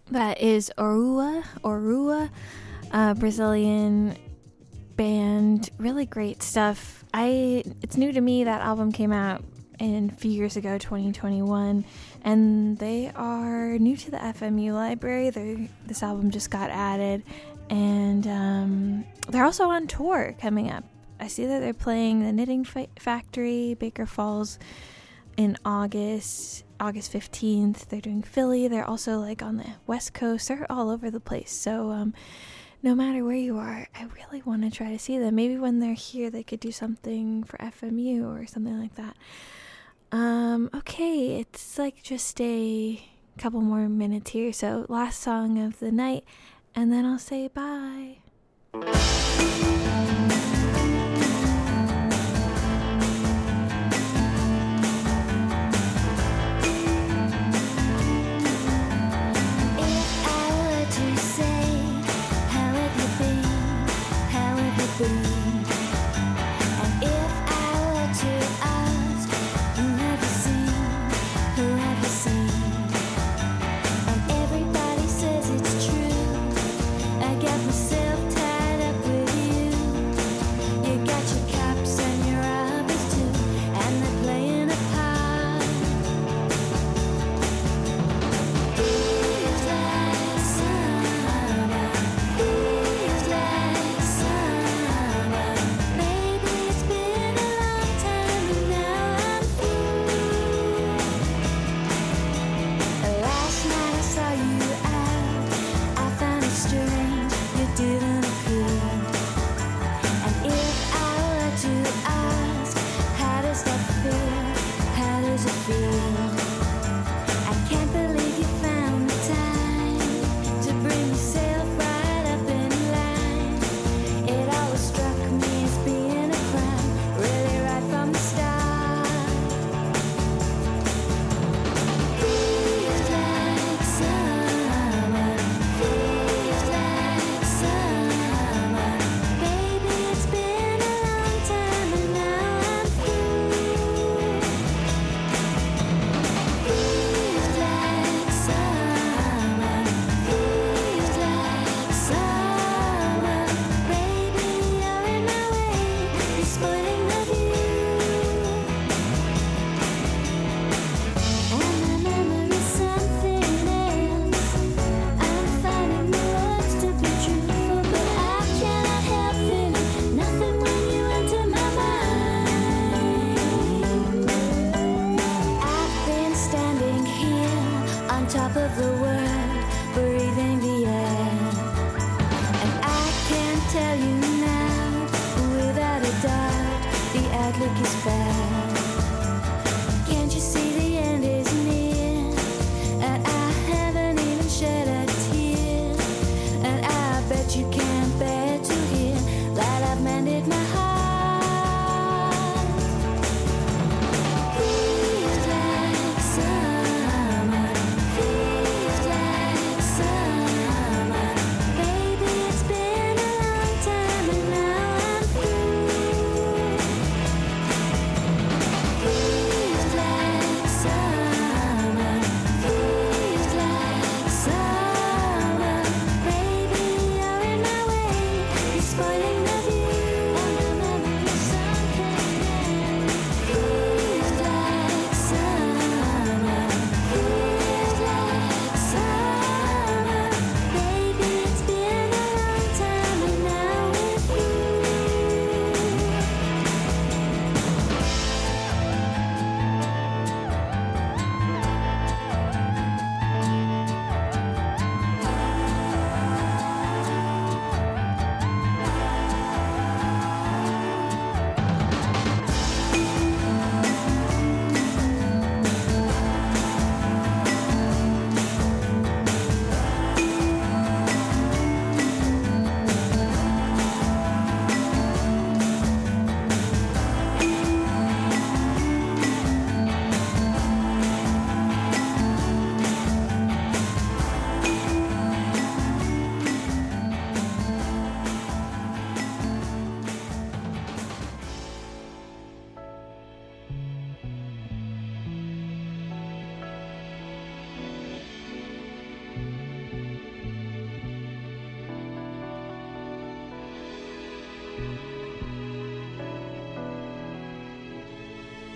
That is Orua, Brazilian band. Really great stuff. It's new to me. That album came out a few years ago, 2021, and they are new to the FMU library. This album just got added, and they're also on tour coming up. I see that they're playing the Knitting Factory, Baker Falls, in August 15th. They're doing Philly. They're also like on the West Coast. They're all over the place. So no matter where you are, I really want to try to see them. Maybe when they're here, they could do something for FMU or something like that. Okay, it's like just a couple more minutes here. So last song of the night, and then I'll say bye.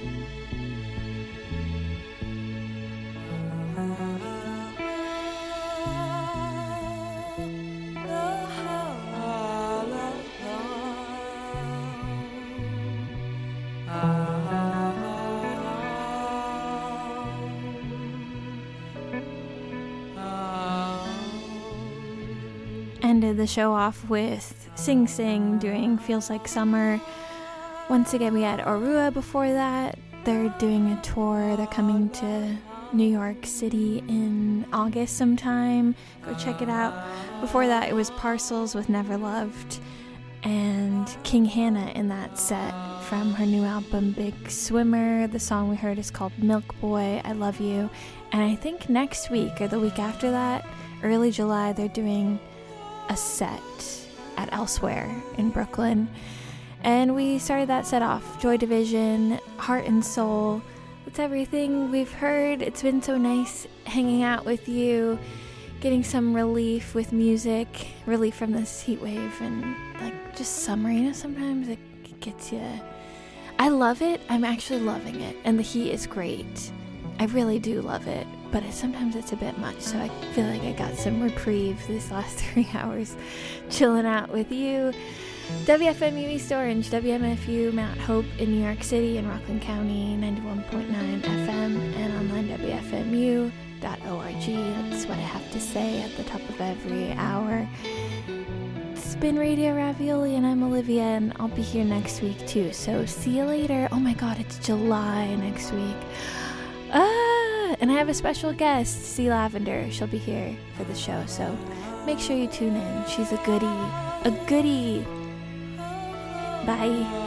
Ended the show off with Sing Sing doing Feels Like Summer. Once again, we had Orua before that. They're doing a tour. They're coming to New York City in August sometime. Go check it out. Before that, it was Parcels with Never Loved and King Hannah in that set from her new album Big Swimmer. The song we heard is called Milk Boy, I Love You. And I think next week or the week after that, early July, they're doing a set at Elsewhere in Brooklyn. And we started that set off. Joy Division, Heart and Soul. That's everything we've heard. It's been so nice hanging out with you, getting some relief with music, relief from this heat wave and like just summer. You know, sometimes it gets you. I love it. I'm actually loving it. And the heat is great. I really do love it. But sometimes it's a bit much, so I feel like I got some reprieve these last 3 hours chilling out with you. WFMU East Orange, WMFU Mount Hope in New York City and Rockland County, 91.9 FM, and online WFMU.org. That's what I have to say at the top of every hour. It's been Radio Ravioli, and I'm Olivia, and I'll be here next week too, so see you later. Oh my god, it's July next week. And I have a special guest, C. Lavender. She'll be here for the show, so make sure you tune in. She's a goodie. A goodie. Bye.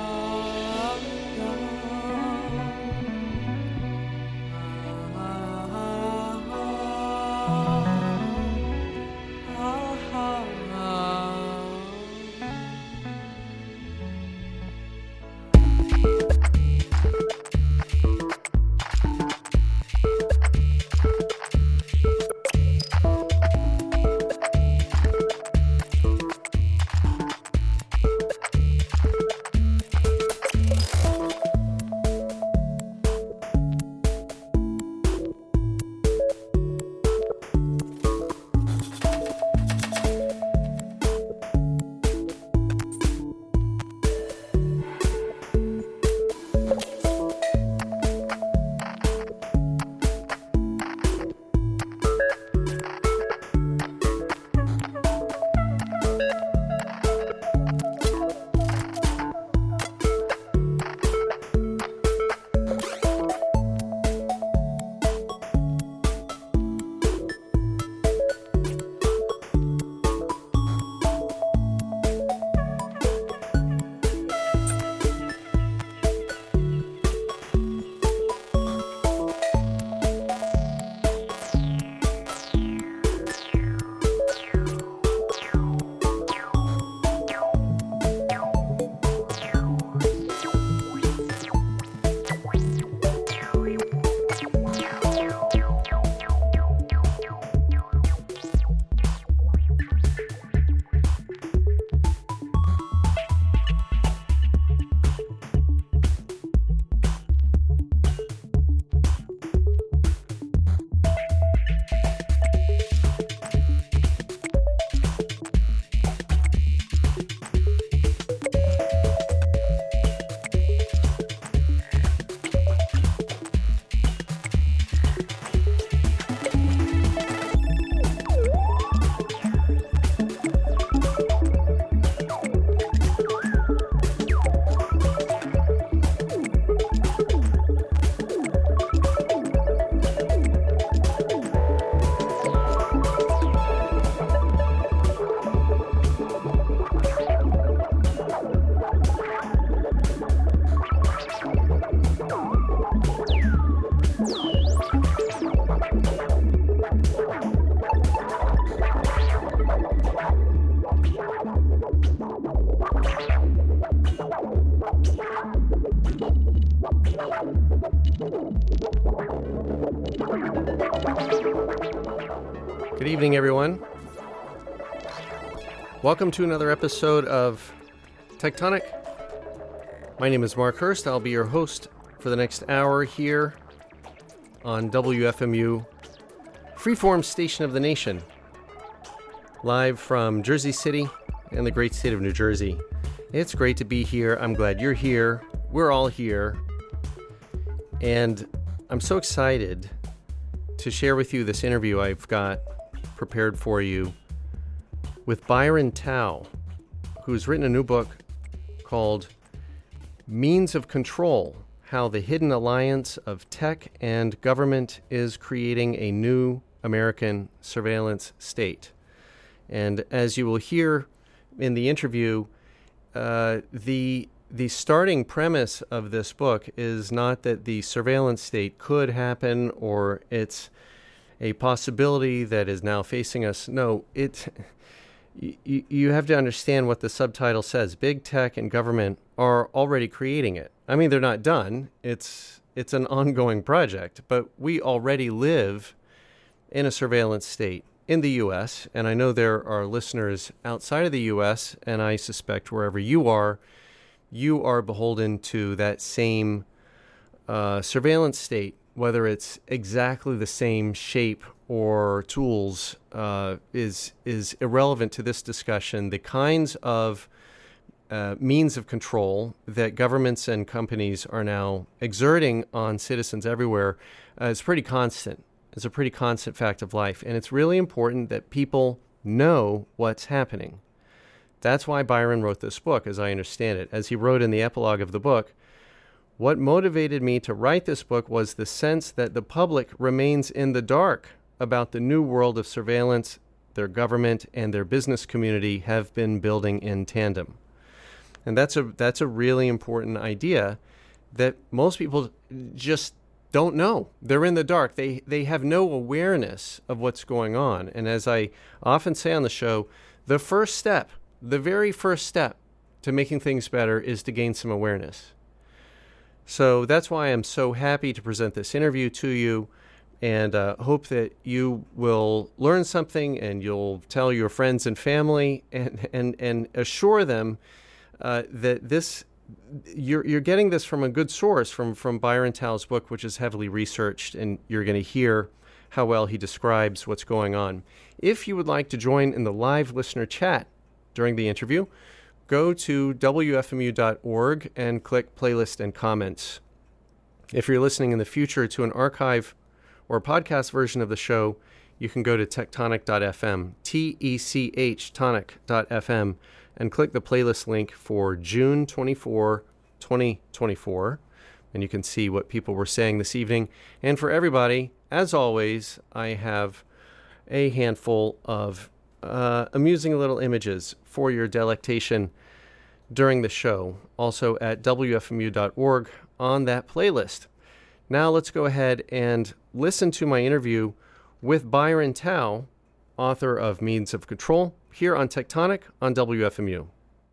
Good evening, everyone. Welcome to another episode of Tectonic. My name is Mark Hurst. I'll be your host for the next hour here on WFMU, freeform station of the nation, live from Jersey City and the great state of New Jersey. It's great to be here. I'm glad you're here. We're all here. And I'm so excited to share with you this interview I've got prepared for you with Byron Tao, who's written a new book called Means of Control: How the Hidden Alliance of Tech and Government is Creating a New American Surveillance State. And as you will hear in the interview, the starting premise of this book is not that the surveillance state could happen or it's a possibility that is now facing us. No, you have to understand what the subtitle says. Big tech and government are already creating it. I mean, they're not done. It's an ongoing project, but we already live in a surveillance state in the U.S., and I know there are listeners outside of the U.S., and I suspect wherever you are beholden to that same surveillance state. Whether it's exactly the same shape or tools is irrelevant to this discussion. The kinds of means of control that governments and companies are now exerting on citizens everywhere is pretty constant. It's a pretty constant fact of life. And it's really important that people know what's happening. That's why Byron wrote this book, as I understand it. As he wrote in the epilogue of the book, what motivated me to write this book was the sense that the public remains in the dark about the new world of surveillance their government and their business community have been building in tandem. And that's a really important idea that most people just don't know. They're in the dark. They have no awareness of what's going on. And as I often say on the show, the very first step to making things better is to gain some awareness. So that's why I'm so happy to present this interview to you, and hope that you will learn something and you'll tell your friends and family and assure them that you're getting this from a good source, from Byron Tao's book, which is heavily researched, and you're going to hear how well he describes what's going on. If you would like to join in the live listener chat during the interview, go to WFMU.org and click Playlist and Comments. If you're listening in the future to an archive or podcast version of the show, you can go to tectonic.fm, T-E-C-H, tonic.fm, and click the playlist link for June 24, 2024, and you can see what people were saying this evening. And for everybody, as always, I have a handful of amusing little images for your delectation during the show, also at WFMU.org on that playlist. Now let's go ahead and listen to my interview with Byron Tao, author of Means of Control, here on Tectonic on WFMU.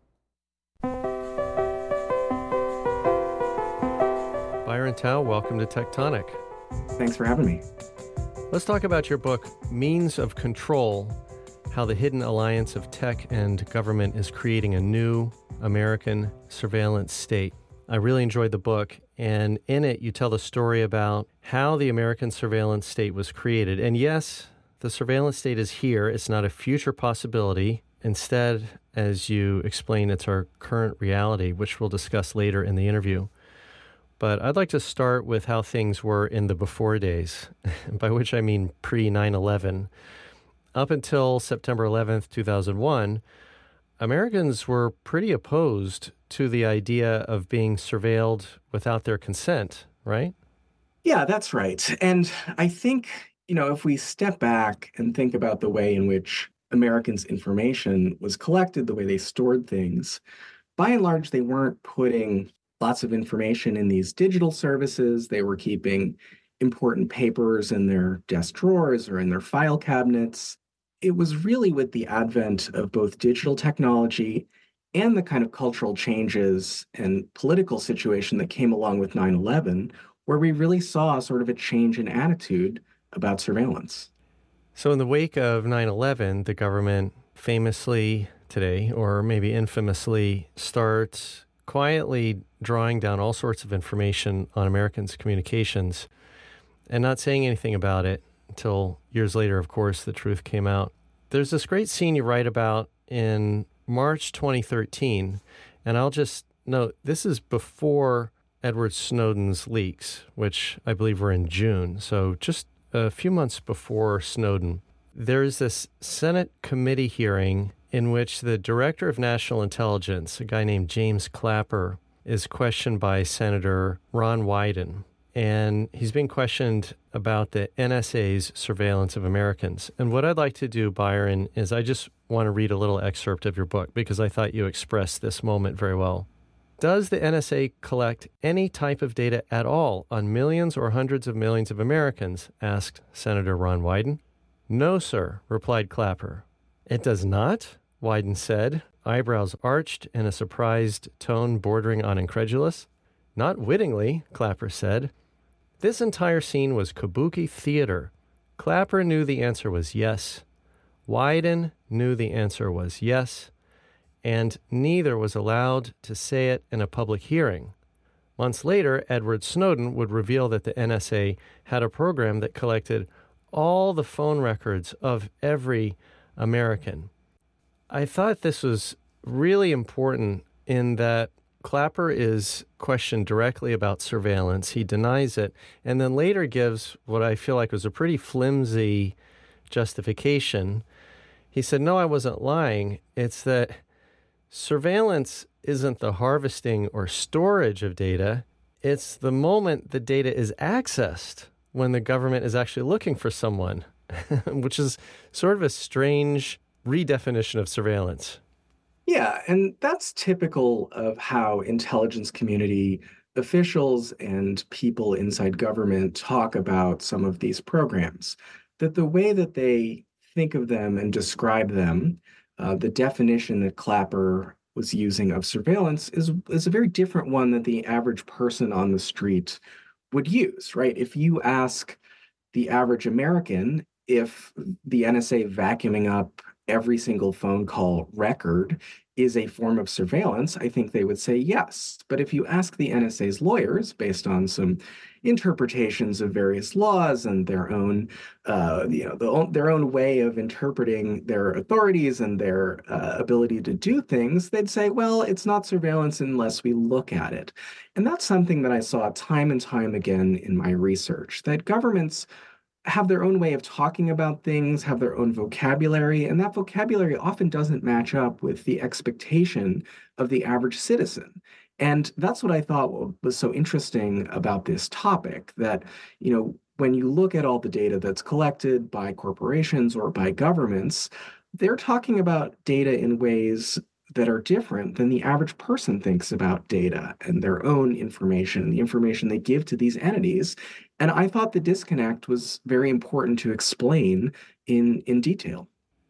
Byron Tao, welcome to Tectonic. Thanks for having me. Let's talk about your book, Means of Control: How the Hidden Alliance of Tech and Government is Creating a New American Surveillance State. I really enjoyed the book, and in it you tell the story about how the American surveillance state was created. And yes, the surveillance state is here. It's not a future possibility. Instead, as you explain, it's our current reality, which we'll discuss later in the interview. But I'd like to start with how things were in the before days, by which I mean pre-9/11. Up until September 11th, 2001, Americans were pretty opposed to the idea of being surveilled without their consent, right? Yeah, that's right. And I think, if we step back and think about the way in which Americans' information was collected, the way they stored things, by and large, they weren't putting lots of information in these digital services. They were keeping important papers in their desk drawers or in their file cabinets. It was really with the advent of both digital technology and the kind of cultural changes and political situation that came along with 9/11, where we really saw sort of a change in attitude about surveillance. So in the wake of 9/11, the government famously today, or maybe infamously, starts quietly drawing down all sorts of information on Americans' communications and not saying anything about it until years later, of course, the truth came out. There's this great scene you write about in March 2013, and I'll just note, this is before Edward Snowden's leaks, which I believe were in June, so just a few months before Snowden. There's this Senate committee hearing in which the Director of National Intelligence, a guy named James Clapper, is questioned by Senator Ron Wyden. And he's being questioned about the NSA's surveillance of Americans. And what I'd like to do, Byron, is I just want to read a little excerpt of your book because I thought you expressed this moment very well. Does the NSA collect any type of data at all on millions or hundreds of millions of Americans? Asked Senator Ron Wyden. No, sir, replied Clapper. It does not, Wyden said, eyebrows arched in a surprised tone bordering on incredulous. Not wittingly, Clapper said. This entire scene was kabuki theater. Clapper knew the answer was yes. Wyden knew the answer was yes. And neither was allowed to say it in a public hearing. Months later, Edward Snowden would reveal that the NSA had a program that collected all the phone records of every American. I thought this was really important in that Clapper is questioned directly about surveillance. He denies it, and then later gives what I feel like was a pretty flimsy justification. He said, no, I wasn't lying. It's that surveillance isn't the harvesting or storage of data. It's the moment the data is accessed when the government is actually looking for someone, which is sort of a strange redefinition of surveillance. Yeah, and that's typical of how intelligence community officials and people inside government talk about some of these programs. That the way that they think of them and describe them, the definition that Clapper was using of surveillance is a very different one that the average person on the street would use, right? If you ask the average American if the NSA vacuuming up every single phone call record is a form of surveillance, I think they would say yes. But if you ask the NSA's lawyers, based on some interpretations of various laws and their own, their own way of interpreting their authorities and their ability to do things, they'd say, well, it's not surveillance unless we look at it. And that's something that I saw time and time again in my research, that governments have their own way of talking about things, have their own vocabulary, and that vocabulary often doesn't match up with the expectation of the average citizen. And that's what I thought was so interesting about this topic, that, when you look at all the data that's collected by corporations or by governments, they're talking about data in ways that are different than the average person thinks about data and their own information, the information they give to these entities. And I thought the disconnect was very important to explain in detail.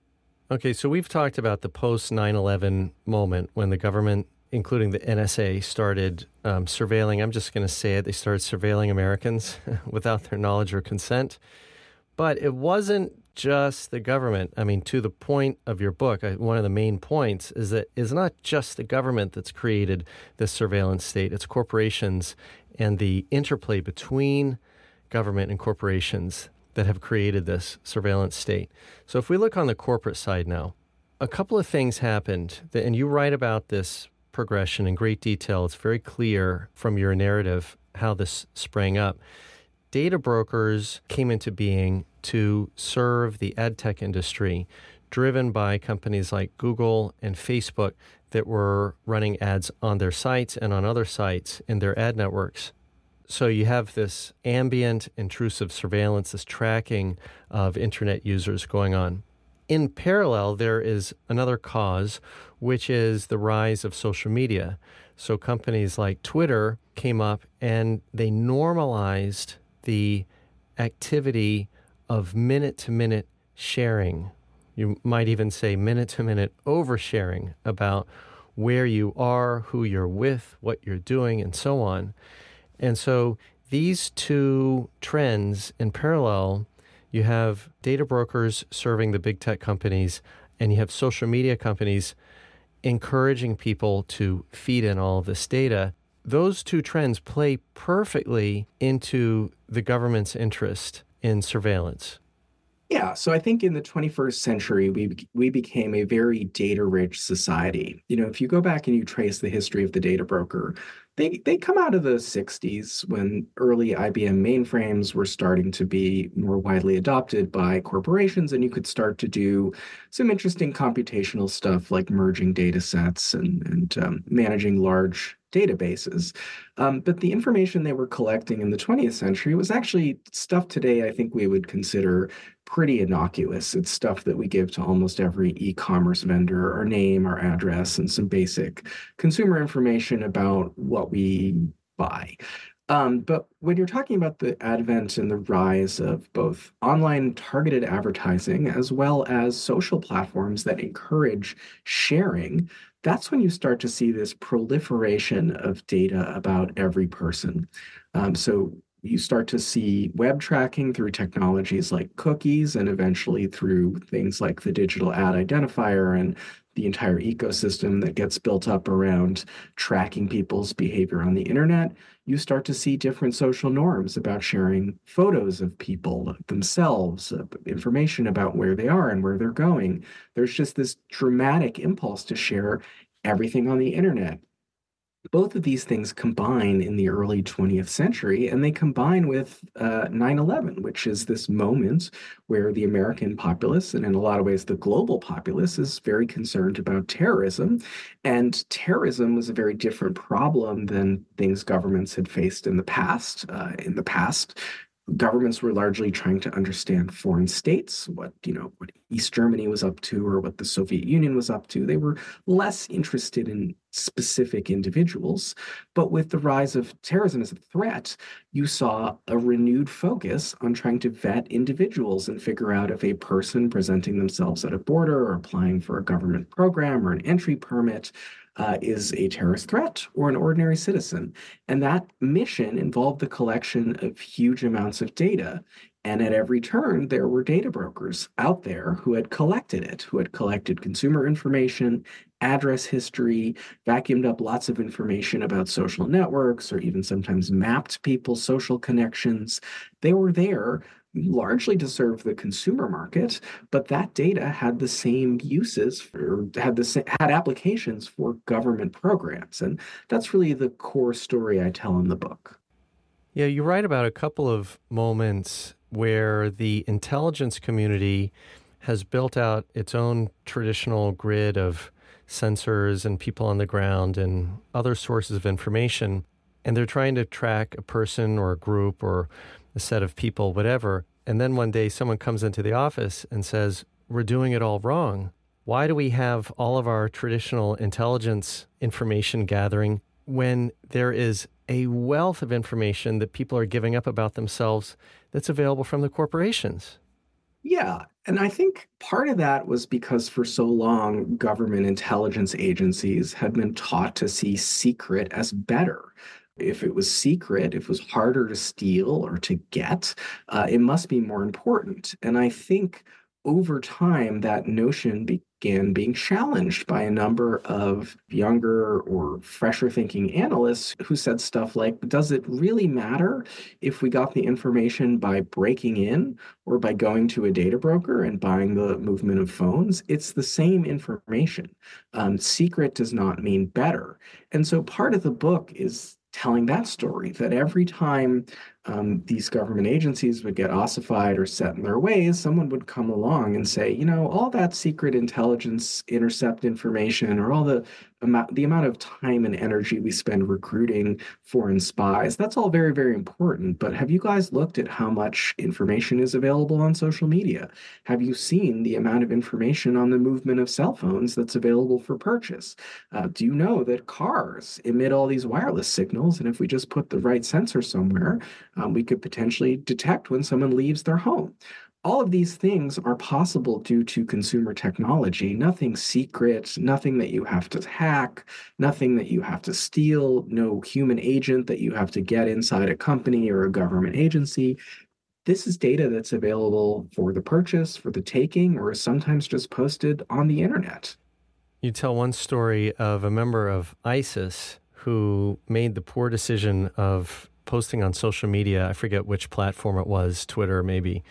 Okay, so we've talked about the post 9/11 moment when the government, including the NSA, started surveilling. I'm just going to say it. They started surveilling Americans without their knowledge or consent. But it wasn't just the government. I mean, to the point of your book, one of the main points is that it's not just the government that's created this surveillance state. It's corporations and the interplay between government and corporations that have created this surveillance state. So if we look on the corporate side now, a couple of things happened, and you write about this progression in great detail. It's very clear from your narrative how this sprang up. Data brokers came into being to serve the ad tech industry, driven by companies like Google and Facebook that were running ads on their sites and on other sites in their ad networks. So you have this ambient, intrusive surveillance, this tracking of internet users going on. In parallel, there is another cause, which is the rise of social media. So companies like Twitter came up and they normalized the activity of minute-to-minute sharing. You might even say minute-to-minute oversharing about where you are, who you're with, what you're doing, and so on. And so these two trends in parallel, you have data brokers serving the big tech companies, and you have social media companies encouraging people to feed in all of this data. Those two trends play perfectly into the government's interest in surveillance. Yeah, so I think in the 21st century, we became a very data-rich society. If you go back and you trace the history of the data broker, they come out of the 60s when early IBM mainframes were starting to be more widely adopted by corporations, and you could start to do some interesting computational stuff like merging data sets and managing large databases. But the information they were collecting in the 20th century was actually stuff today I think we would consider pretty innocuous. It's stuff that we give to almost every e-commerce vendor, our name, our address, and some basic consumer information about what we buy. But when you're talking about the advent and the rise of both online targeted advertising as well as social platforms that encourage sharing, that's when you start to see this proliferation of data about every person. So you start to see web tracking through technologies like cookies and eventually through things like the digital ad identifier and the entire ecosystem that gets built up around tracking people's behavior on the internet. You start to see different social norms about sharing photos of people themselves, information about where they are and where they're going. There's just this dramatic impulse to share everything on the internet. Both of these things combine in the early 20th century, and they combine with 9/11, which is this moment where the American populace, and in a lot of ways the global populace, is very concerned about terrorism. And terrorism was a very different problem than things governments had faced in the past. Governments were largely trying to understand foreign states, what East Germany was up to or what the Soviet Union was up to. They were less interested in specific individuals. But with the rise of terrorism as a threat, you saw a renewed focus on trying to vet individuals and figure out if a person presenting themselves at a border or applying for a government program or an entry permit is a terrorist threat or an ordinary citizen. And that mission involved the collection of huge amounts of data. And at every turn, there were data brokers out there who had collected it, who had collected consumer information, address history, vacuumed up lots of information about social networks, or even sometimes mapped people's social connections. They were there largely to serve the consumer market, but that data had the same uses or had applications for government programs. And that's really the core story I tell in the book. Yeah, you write about a couple of moments where the intelligence community has built out its own traditional grid of sensors and people on the ground and other sources of information. And they're trying to track a person or a group or a set of people, whatever. And then one day someone comes into the office and says, we're doing it all wrong. Why do we have all of our traditional intelligence information gathering when there is a wealth of information that people are giving up about themselves that's available from the corporations? Yeah, and I think part of that was because for so long, government intelligence agencies had been taught to see secret as better. If it was secret, if it was harder to steal or to get, it must be more important. And I think over time, that notion began being challenged by a number of younger or fresher thinking analysts who said stuff like, does it really matter if we got the information by breaking in or by going to a data broker and buying the movement of phones? It's the same information. Secret does not mean better. And so part of the book is telling that story, that every time these government agencies would get ossified or set in their ways, someone would come along and say, all that secret intelligence intercept information or all the amount of time and energy we spend recruiting foreign spies, that's all very, very important. But have you guys looked at how much information is available on social media? Have you seen the amount of information on the movement of cell phones that's available for purchase? Do you know that cars emit all these wireless signals? And if we just put the right sensor somewhere, we could potentially detect when someone leaves their home. All of these things are possible due to consumer technology. Nothing secret, nothing that you have to hack, nothing that you have to steal, no human agent that you have to get inside a company or a government agency. This is data that's available for the purchase, for the taking, or sometimes just posted on the internet. You tell one story of a member of ISIS who made the poor decision of posting on social media, I forget which platform it was, Twitter maybe,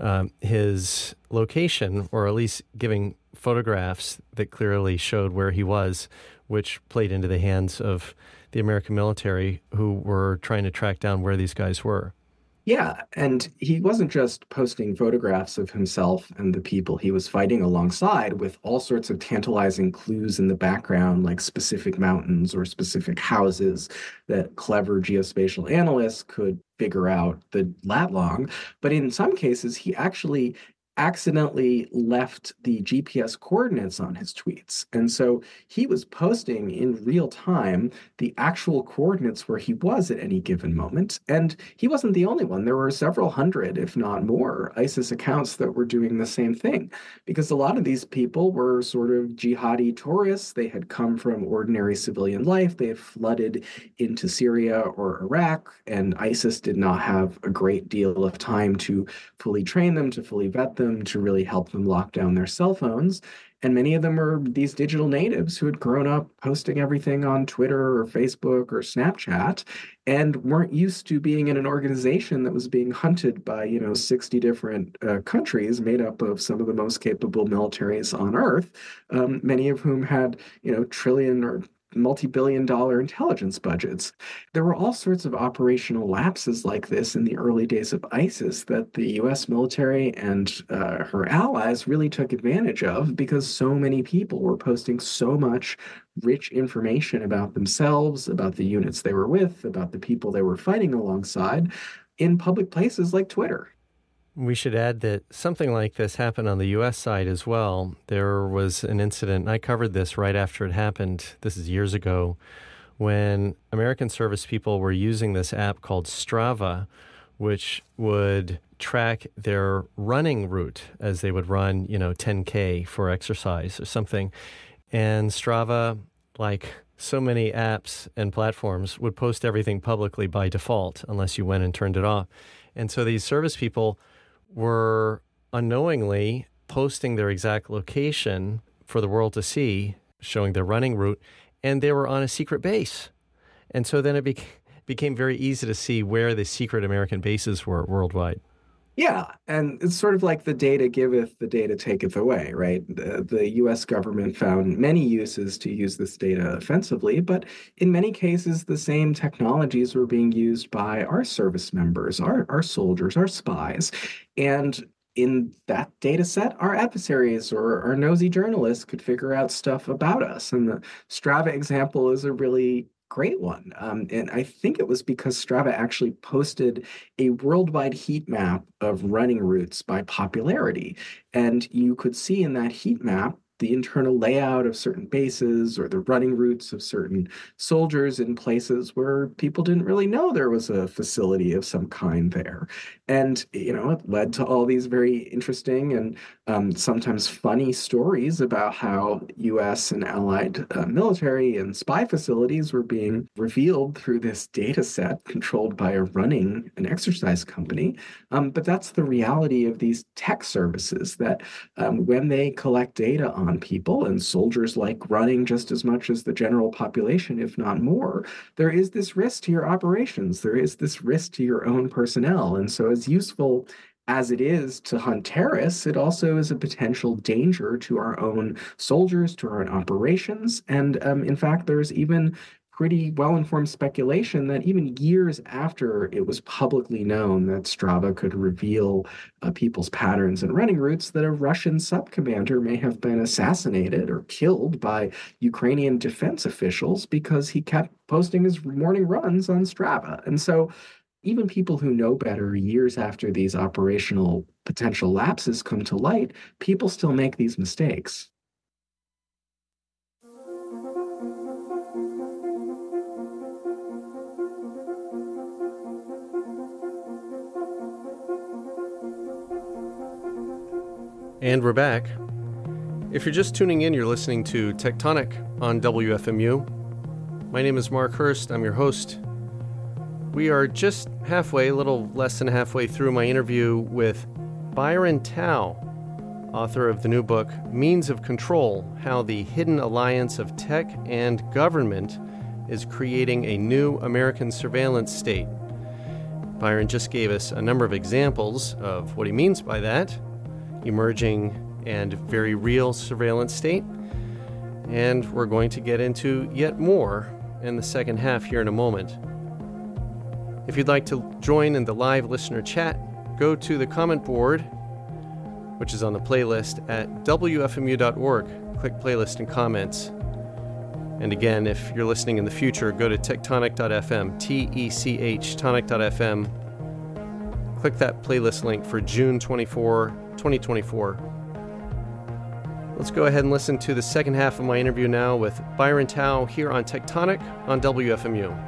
his location, or at least giving photographs that clearly showed where he was, which played into the hands of the American military who were trying to track down where these guys were. Yeah, and he wasn't just posting photographs of himself and the people he was fighting alongside with all sorts of tantalizing clues in the background, like specific mountains or specific houses that clever geospatial analysts could figure out the lat long. But in some cases, he actually accidentally left the GPS coordinates on his tweets. And so he was posting in real time the actual coordinates where he was at any given moment. And he wasn't the only one. There were several hundred, if not more, ISIS accounts that were doing the same thing, because a lot of these people were sort of jihadi tourists. They had come from ordinary civilian life. They had flooded into Syria or Iraq, and ISIS did not have a great deal of time to fully train them, to fully vet them, to really help them lock down their cell phones. And many of them were these digital natives who had grown up posting everything on Twitter or Facebook or Snapchat and weren't used to being in an organization that was being hunted by, 60 different countries made up of some of the most capable militaries on Earth, many of whom had, trillion or multi-billion-dollar intelligence budgets. There were all sorts of operational lapses like this in the early days of ISIS that the U.S. military and her allies really took advantage of because so many people were posting so much rich information about themselves, about the units they were with, about the people they were fighting alongside in public places like Twitter. We should add that something like this happened on the U.S. side as well. There was an incident, and I covered this right after it happened, this is years ago, when American service people were using this app called Strava, which would track their running route as they would run, 10K for exercise or something. And Strava, like so many apps and platforms, would post everything publicly by default unless you went and turned it off. And so these service people were unknowingly posting their exact location for the world to see, showing their running route, and they were on a secret base. And so then it became very easy to see where the secret American bases were worldwide. Yeah, and it's sort of like the data giveth, the data taketh away, right? The U.S. government found many uses to use this data offensively, but in many cases, the same technologies were being used by our service members, our soldiers, our spies. And in that data set, our adversaries or our nosy journalists could figure out stuff about us. And the Strava example is a really great one. And I think it was because Strava actually posted a worldwide heat map of running routes by popularity. And you could see in that heat map the internal layout of certain bases or the running routes of certain soldiers in places where people didn't really know there was a facility of some kind there. And, it led to all these very interesting and sometimes funny stories about how U.S. and allied military and spy facilities were being revealed through this data set controlled by an exercise company. But that's the reality of these tech services that when they collect data on people, and soldiers like running just as much as the general population, if not more, there is this risk to your operations. There is this risk to your own personnel. And so as useful as it is to hunt terrorists, it also is a potential danger to our own soldiers, to our own operations. And in fact, there's even pretty well-informed speculation that even years after it was publicly known that Strava could reveal people's patterns and running routes, that a Russian sub-commander may have been assassinated or killed by Ukrainian defense officials because he kept posting his morning runs on Strava. And so even people who know better years after these operational potential lapses come to light, people still make these mistakes. And we're back. If you're just tuning in, you're listening to Tectonic on WFMU. My name is Mark Hurst. I'm your host. We are just halfway, a little less than halfway through my interview with Byron Tao, author of the new book, Means of Control: How the Hidden Alliance of Tech and Government is Creating a New American Surveillance State. Byron just gave us a number of examples of what he means by that, emerging and very real surveillance state. And we're going to get into yet more in the second half here in a moment. If you'd like to join in the live listener chat, go to the comment board, which is on the playlist at wfmu.org. Click playlist and comments. And again, if you're listening in the future, go to tectonic.fm, T-E-C-H, tonic.fm. Click that playlist link for June 24, 2024. Let's go ahead and listen to the second half of my interview now with Byron Tao here on Tectonic on WFMU.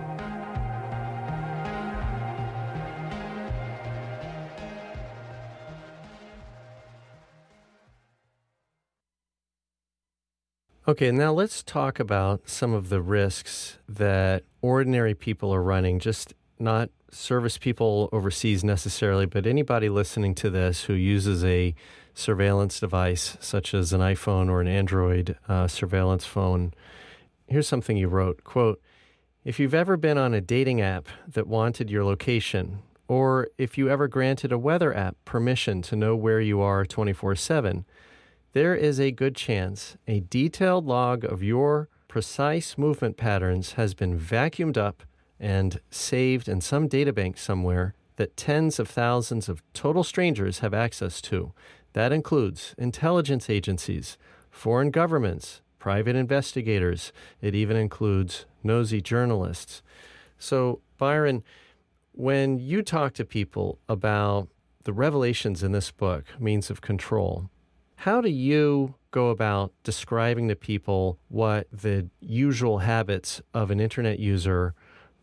Okay, now let's talk about some of the risks that ordinary people are running, just not service people overseas necessarily, but anybody listening to this who uses a surveillance device such as an iPhone or an Android surveillance phone. Here's something you wrote, quote, "If you've ever been on a dating app that wanted your location, or if you ever granted a weather app permission to know where you are 24/7, there is a good chance a detailed log of your precise movement patterns has been vacuumed up and saved in some databank somewhere that tens of thousands of total strangers have access to. That includes intelligence agencies, foreign governments, private investigators. It even includes nosy journalists." So, Byron, when you talk to people about the revelations in this book, Means of Control, how do you go about describing to people what the usual habits of an internet user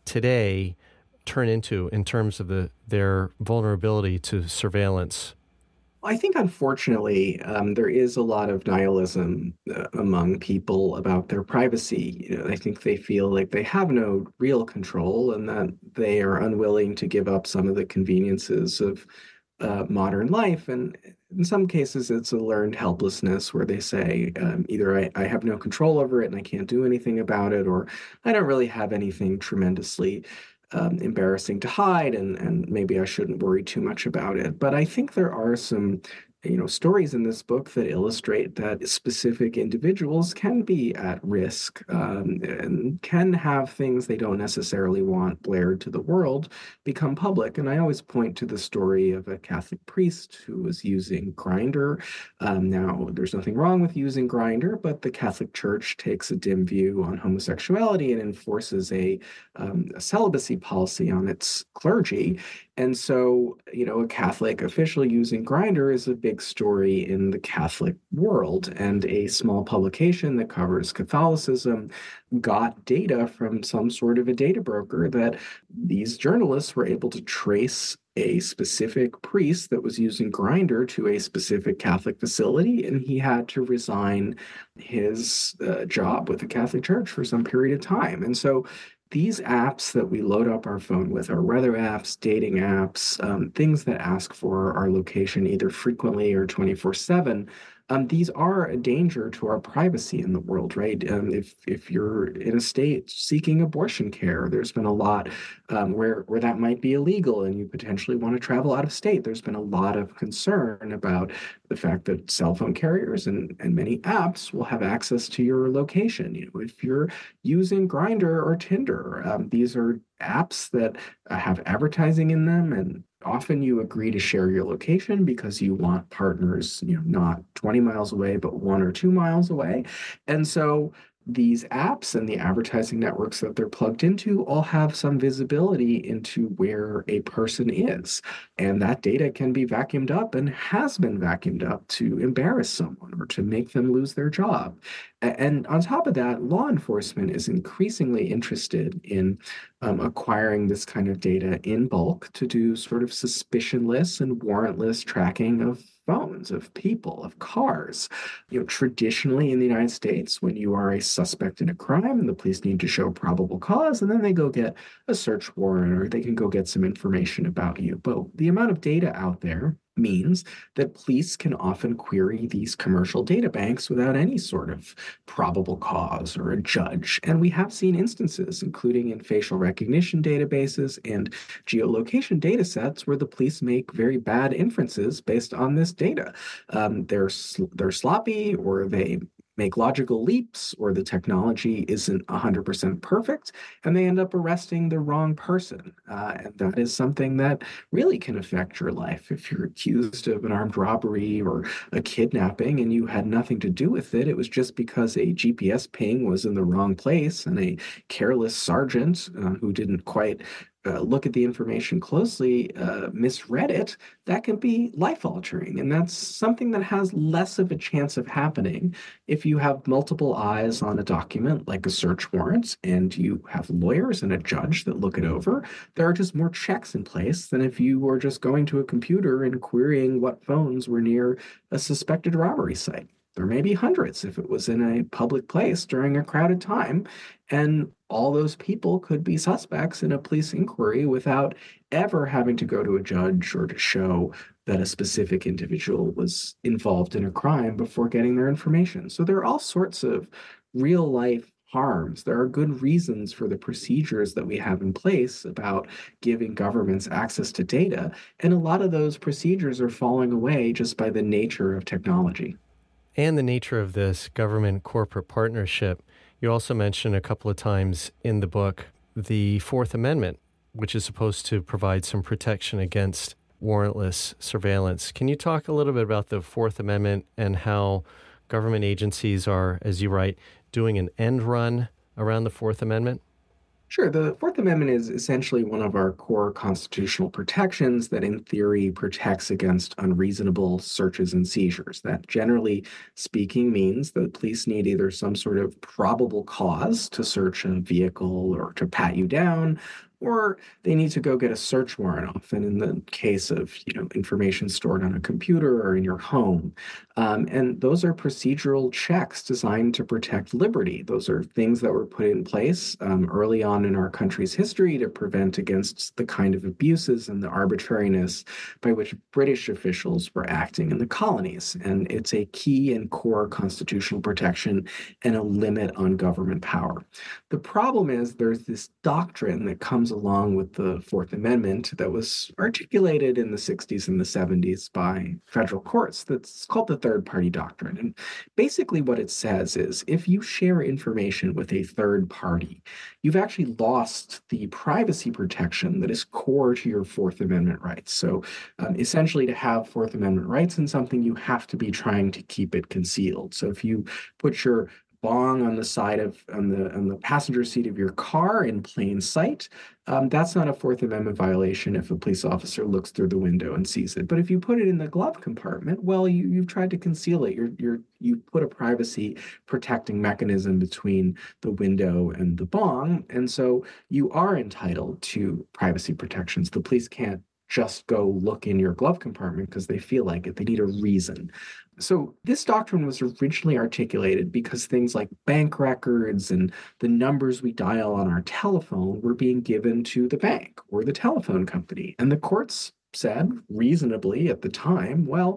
today turn into in terms of their vulnerability to surveillance? I think, unfortunately, there is a lot of nihilism among people about their privacy. I think they feel like they have no real control and that they are unwilling to give up some of the conveniences of modern life. And in some cases, it's a learned helplessness where they say, either I have no control over it and I can't do anything about it, or I don't really have anything tremendously embarrassing to hide, and maybe I shouldn't worry too much about it. But I think there are some stories in this book that illustrate that specific individuals can be at risk and can have things they don't necessarily want blared to the world become public. And I always point to the story of a Catholic priest who was using Grindr. Now, there's nothing wrong with using Grindr, but the Catholic Church takes a dim view on homosexuality and enforces a celibacy policy on its clergy. And so, a Catholic official using Grindr is a big story in the Catholic world. And a small publication that covers Catholicism got data from some sort of a data broker that these journalists were able to trace a specific priest that was using Grindr to a specific Catholic facility, and he had to resign his job with the Catholic Church for some period of time. And so these apps that we load up our phone with are weather apps, dating apps, things that ask for our location either frequently or 24/7. These are a danger to our privacy in the world, right? If you're in a state seeking abortion care, there's been a lot where that might be illegal and you potentially want to travel out of state. There's been a lot of concern about the fact that cell phone carriers and many apps will have access to your location. If you're using Grindr or Tinder, these are apps that have advertising in them, and often you agree to share your location because you want partners, not 20 miles away, but 1 or 2 miles away. And so these apps and the advertising networks that they're plugged into all have some visibility into where a person is. And that data can be vacuumed up and has been vacuumed up to embarrass someone or to make them lose their job. And on top of that, law enforcement is increasingly interested in acquiring this kind of data in bulk to do sort of suspicionless and warrantless tracking of phones, of people, of cars. Traditionally in the United States, when you are a suspect in a crime, the police need to show probable cause, and then they go get a search warrant or they can go get some information about you. But the amount of data out there means that police can often query these commercial data banks without any sort of probable cause or a judge. And we have seen instances, including in facial recognition databases and geolocation data sets, where the police make very bad inferences based on this data. They're sloppy, or they make logical leaps, or the technology isn't 100% perfect, and they end up arresting the wrong person. And that is something that really can affect your life. If you're accused of an armed robbery or a kidnapping and you had nothing to do with it, it was just because a GPS ping was in the wrong place and a careless sergeant who didn't quite look at the information closely, misread it, that can be life altering. And that's something that has less of a chance of happening if you have multiple eyes on a document like a search warrant and you have lawyers and a judge that look it over. There are just more checks in place than if you were just going to a computer and querying what phones were near a suspected robbery site. There may be hundreds if it was in a public place during a crowded time, and all those people could be suspects in a police inquiry without ever having to go to a judge or to show that a specific individual was involved in a crime before getting their information. So there are all sorts of real life harms. There are good reasons for the procedures that we have in place about giving governments access to data, and a lot of those procedures are falling away just by the nature of technology. And the nature of this government-corporate partnership. You also mentioned a couple of times in the book the Fourth Amendment, which is supposed to provide some protection against warrantless surveillance. Can you talk a little bit about the Fourth Amendment and how government agencies are, as you write, doing an end run around the Fourth Amendment? Sure. The Fourth Amendment is essentially one of our core constitutional protections that, in theory, protects against unreasonable searches and seizures. That, generally speaking, means that police need either some sort of probable cause to search a vehicle or to pat you down, or they need to go get a search warrant, often in the case of information stored on a computer or in your home. And those are procedural checks designed to protect liberty. Those are things that were put in place early on in our country's history to prevent against the kind of abuses and the arbitrariness by which British officials were acting in the colonies. And it's a key and core constitutional protection and a limit on government power. The problem is there's this doctrine that comes along with the Fourth Amendment that was articulated in the 60s and the 70s by federal courts that's called the third party doctrine. And basically what it says is if you share information with a third party, you've actually lost the privacy protection that is core to your Fourth Amendment rights. So essentially, to have Fourth Amendment rights in something, you have to be trying to keep it concealed. So if you put your bong on the side of on the passenger seat of your car in plain sight, that's not a Fourth Amendment violation if a police officer looks through the window and sees it. But if you put it in the glove compartment, well, you've tried to conceal it. You put a privacy protecting mechanism between the window and the bong, and so you are entitled to privacy protections. The police can't just go look in your glove compartment because they feel like it. They need a reason. So this doctrine was originally articulated because things like bank records and the numbers we dial on our telephone were being given to the bank or the telephone company. And the courts said reasonably at the time, well,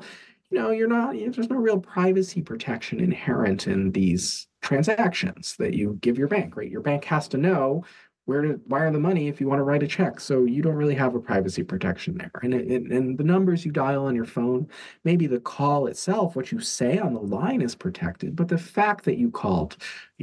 there's no real privacy protection inherent in these transactions that you give your bank, right? Your bank has to know where to wire the money if you want to write a check. So you don't really have a privacy protection there. And the numbers you dial on your phone, maybe the call itself, what you say on the line is protected, but the fact that you called,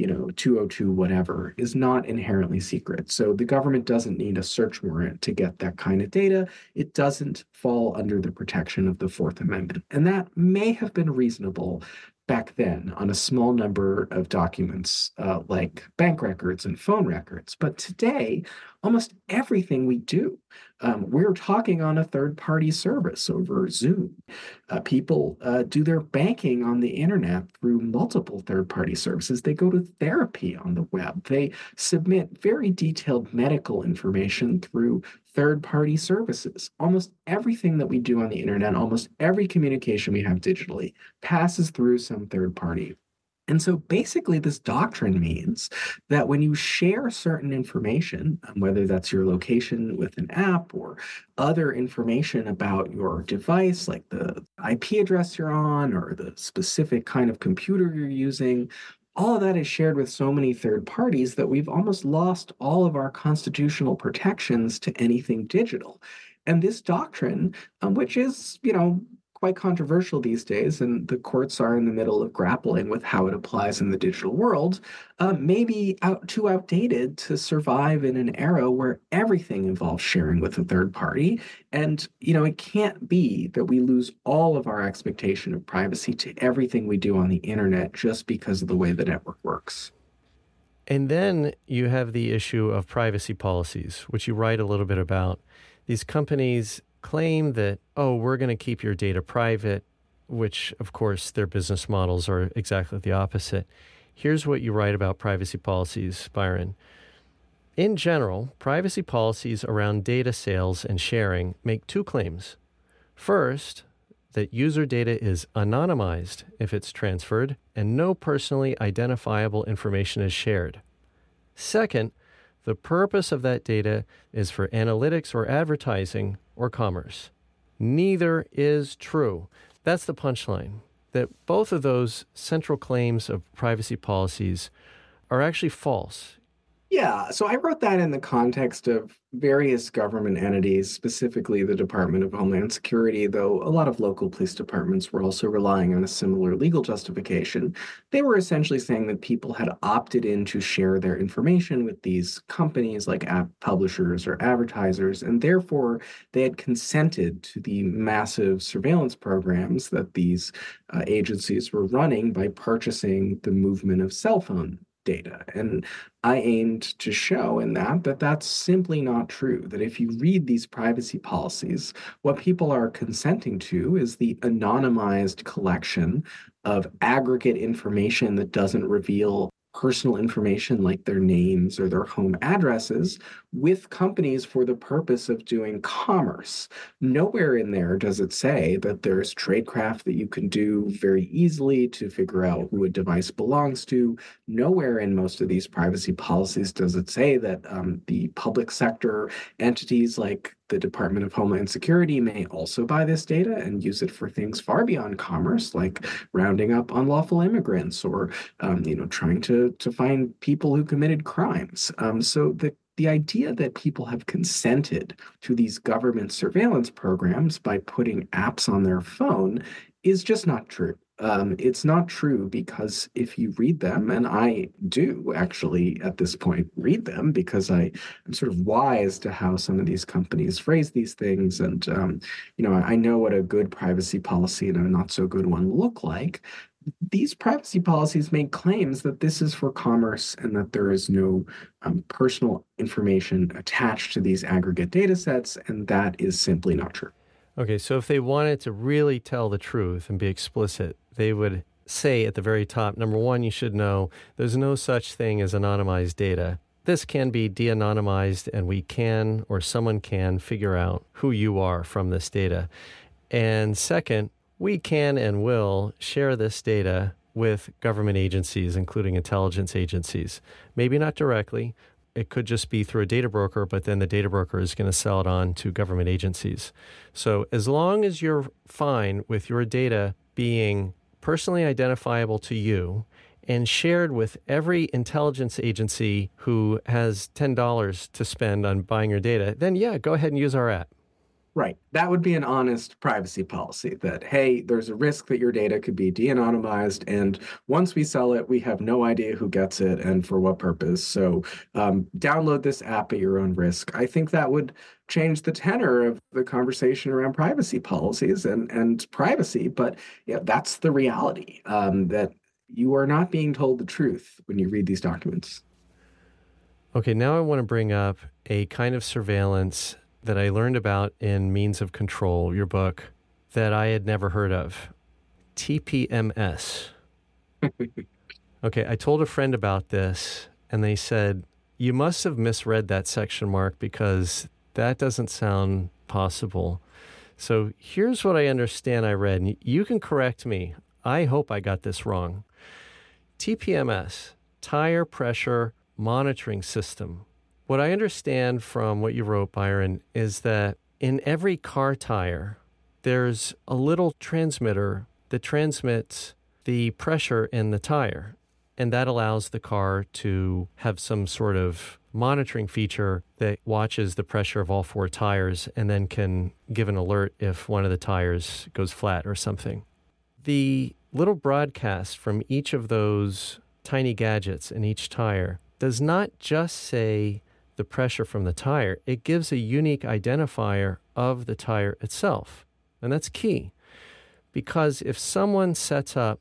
202 whatever is not inherently secret. So the government doesn't need a search warrant to get that kind of data. It doesn't fall under the protection of the Fourth Amendment. And that may have been reasonable back then on a small number of documents like bank records and phone records. But today, almost everything we do, we're talking on a third-party service over Zoom. People do their banking on the internet through multiple third-party services. They go to therapy on the web. They submit very detailed medical information through third-party services. Almost everything that we do on the internet, almost every communication we have digitally passes through some third party. And so basically, this doctrine means that when you share certain information, whether that's your location with an app or other information about your device, like the IP address you're on or the specific kind of computer you're using, all of that is shared with so many third parties that we've almost lost all of our constitutional protections to anything digital. And this doctrine, which is, quite controversial these days, and the courts are in the middle of grappling with how it applies in the digital world, may be too outdated to survive in an era where everything involves sharing with a third party. And, it can't be that we lose all of our expectation of privacy to everything we do on the internet just because of the way the network works. And then you have the issue of privacy policies, which you write a little bit about. These companies claim that, we're going to keep your data private, which, of course, their business models are exactly the opposite. Here's what you write about privacy policies, Byron. In general, privacy policies around data sales and sharing make two claims. First, that user data is anonymized if it's transferred and no personally identifiable information is shared. Second, the purpose of that data is for analytics or advertising or commerce. Neither is true. That's the punchline, that both of those central claims of privacy policies are actually false. Yeah, so I wrote that in the context of various government entities, specifically the Department of Homeland Security, though a lot of local police departments were also relying on a similar legal justification. They were essentially saying that people had opted in to share their information with these companies like app publishers or advertisers, and therefore they had consented to the massive surveillance programs that these agencies were running by purchasing the movement of cell phone data. And I aimed to show in that that's simply not true, that if you read these privacy policies, what people are consenting to is the anonymized collection of aggregate information that doesn't reveal personal information like their names or their home addresses with companies for the purpose of doing commerce. Nowhere in there does it say that there's tradecraft that you can do very easily to figure out who a device belongs to. Nowhere in most of these privacy policies does it say that the public sector entities like the Department of Homeland Security may also buy this data and use it for things far beyond commerce, like rounding up unlawful immigrants or, trying to find people who committed crimes. So the idea that people have consented to these government surveillance programs by putting apps on their phone is just not true. It's not true because if you read them, and I do actually at this point read them because I'm sort of wise to how some of these companies phrase these things. And, I know what a good privacy policy and a not so good one look like. These privacy policies make claims that this is for commerce and that there is no personal information attached to these aggregate data sets, and that is simply not true. Okay, so if they wanted to really tell the truth and be explicit, they would say at the very top, number one, you should know there's no such thing as anonymized data. This can be de-anonymized, and we can, or someone can, figure out who you are from this data. And second, we can and will share this data with government agencies, including intelligence agencies. Maybe not directly. It could just be through a data broker, but then the data broker is going to sell it on to government agencies. So as long as you're fine with your data being personally identifiable to you and shared with every intelligence agency who has $10 to spend on buying your data, then yeah, go ahead and use our app. Right. That would be an honest privacy policy that, hey, there's a risk that your data could be de-anonymized, and once we sell it, we have no idea who gets it and for what purpose. So download this app at your own risk. I think that would change the tenor of the conversation around privacy policies and privacy. But yeah, that's the reality, that you are not being told the truth when you read these documents. Okay, now I want to bring up a kind of surveillance that I learned about in Means of Control, your book, that I had never heard of. TPMS. Okay, I told a friend about this, and they said, you must have misread that section, Mark, because that doesn't sound possible. So here's what I understand I read, and you can correct me. I hope I got this wrong. TPMS, Tire Pressure Monitoring System. What I understand from what you wrote, Byron, is that in every car tire, there's a little transmitter that transmits the pressure in the tire, and that allows the car to have some sort of monitoring feature that watches the pressure of all four tires and then can give an alert if one of the tires goes flat or something. The little broadcast from each of those tiny gadgets in each tire does not just say the pressure from the tire, it gives a unique identifier of the tire itself. And that's key, because if someone sets up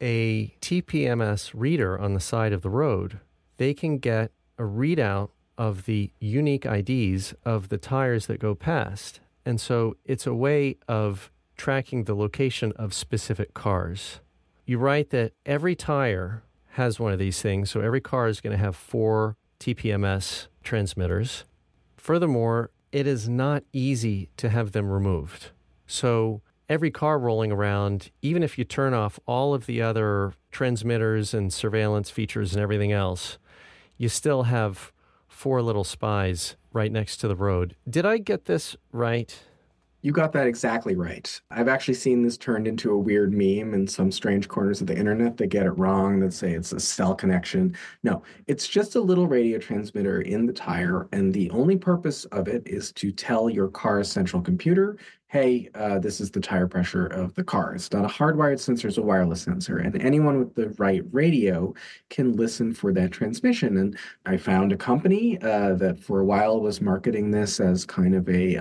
a TPMS reader on the side of the road, they can get a readout of the unique IDs of the tires that go past. And so it's a way of tracking the location of specific cars. You write that every tire has one of these things, so every car is going to have 4 TPMS transmitters. Furthermore, it is not easy to have them removed. So every car rolling around, even if you turn off all of the other transmitters and surveillance features and everything else, you still have 4 little spies right next to the road. Did I get this right? You got that exactly right. I've actually seen this turned into a weird meme in some strange corners of the internet that get it wrong, that say it's a cell connection. No, it's just a little radio transmitter in the tire, and the only purpose of it is to tell your car's central computer, hey, this is the tire pressure of the car. It's not a hardwired sensor, it's a wireless sensor. And anyone with the right radio can listen for that transmission. And I found a company that for a while was marketing this as kind of a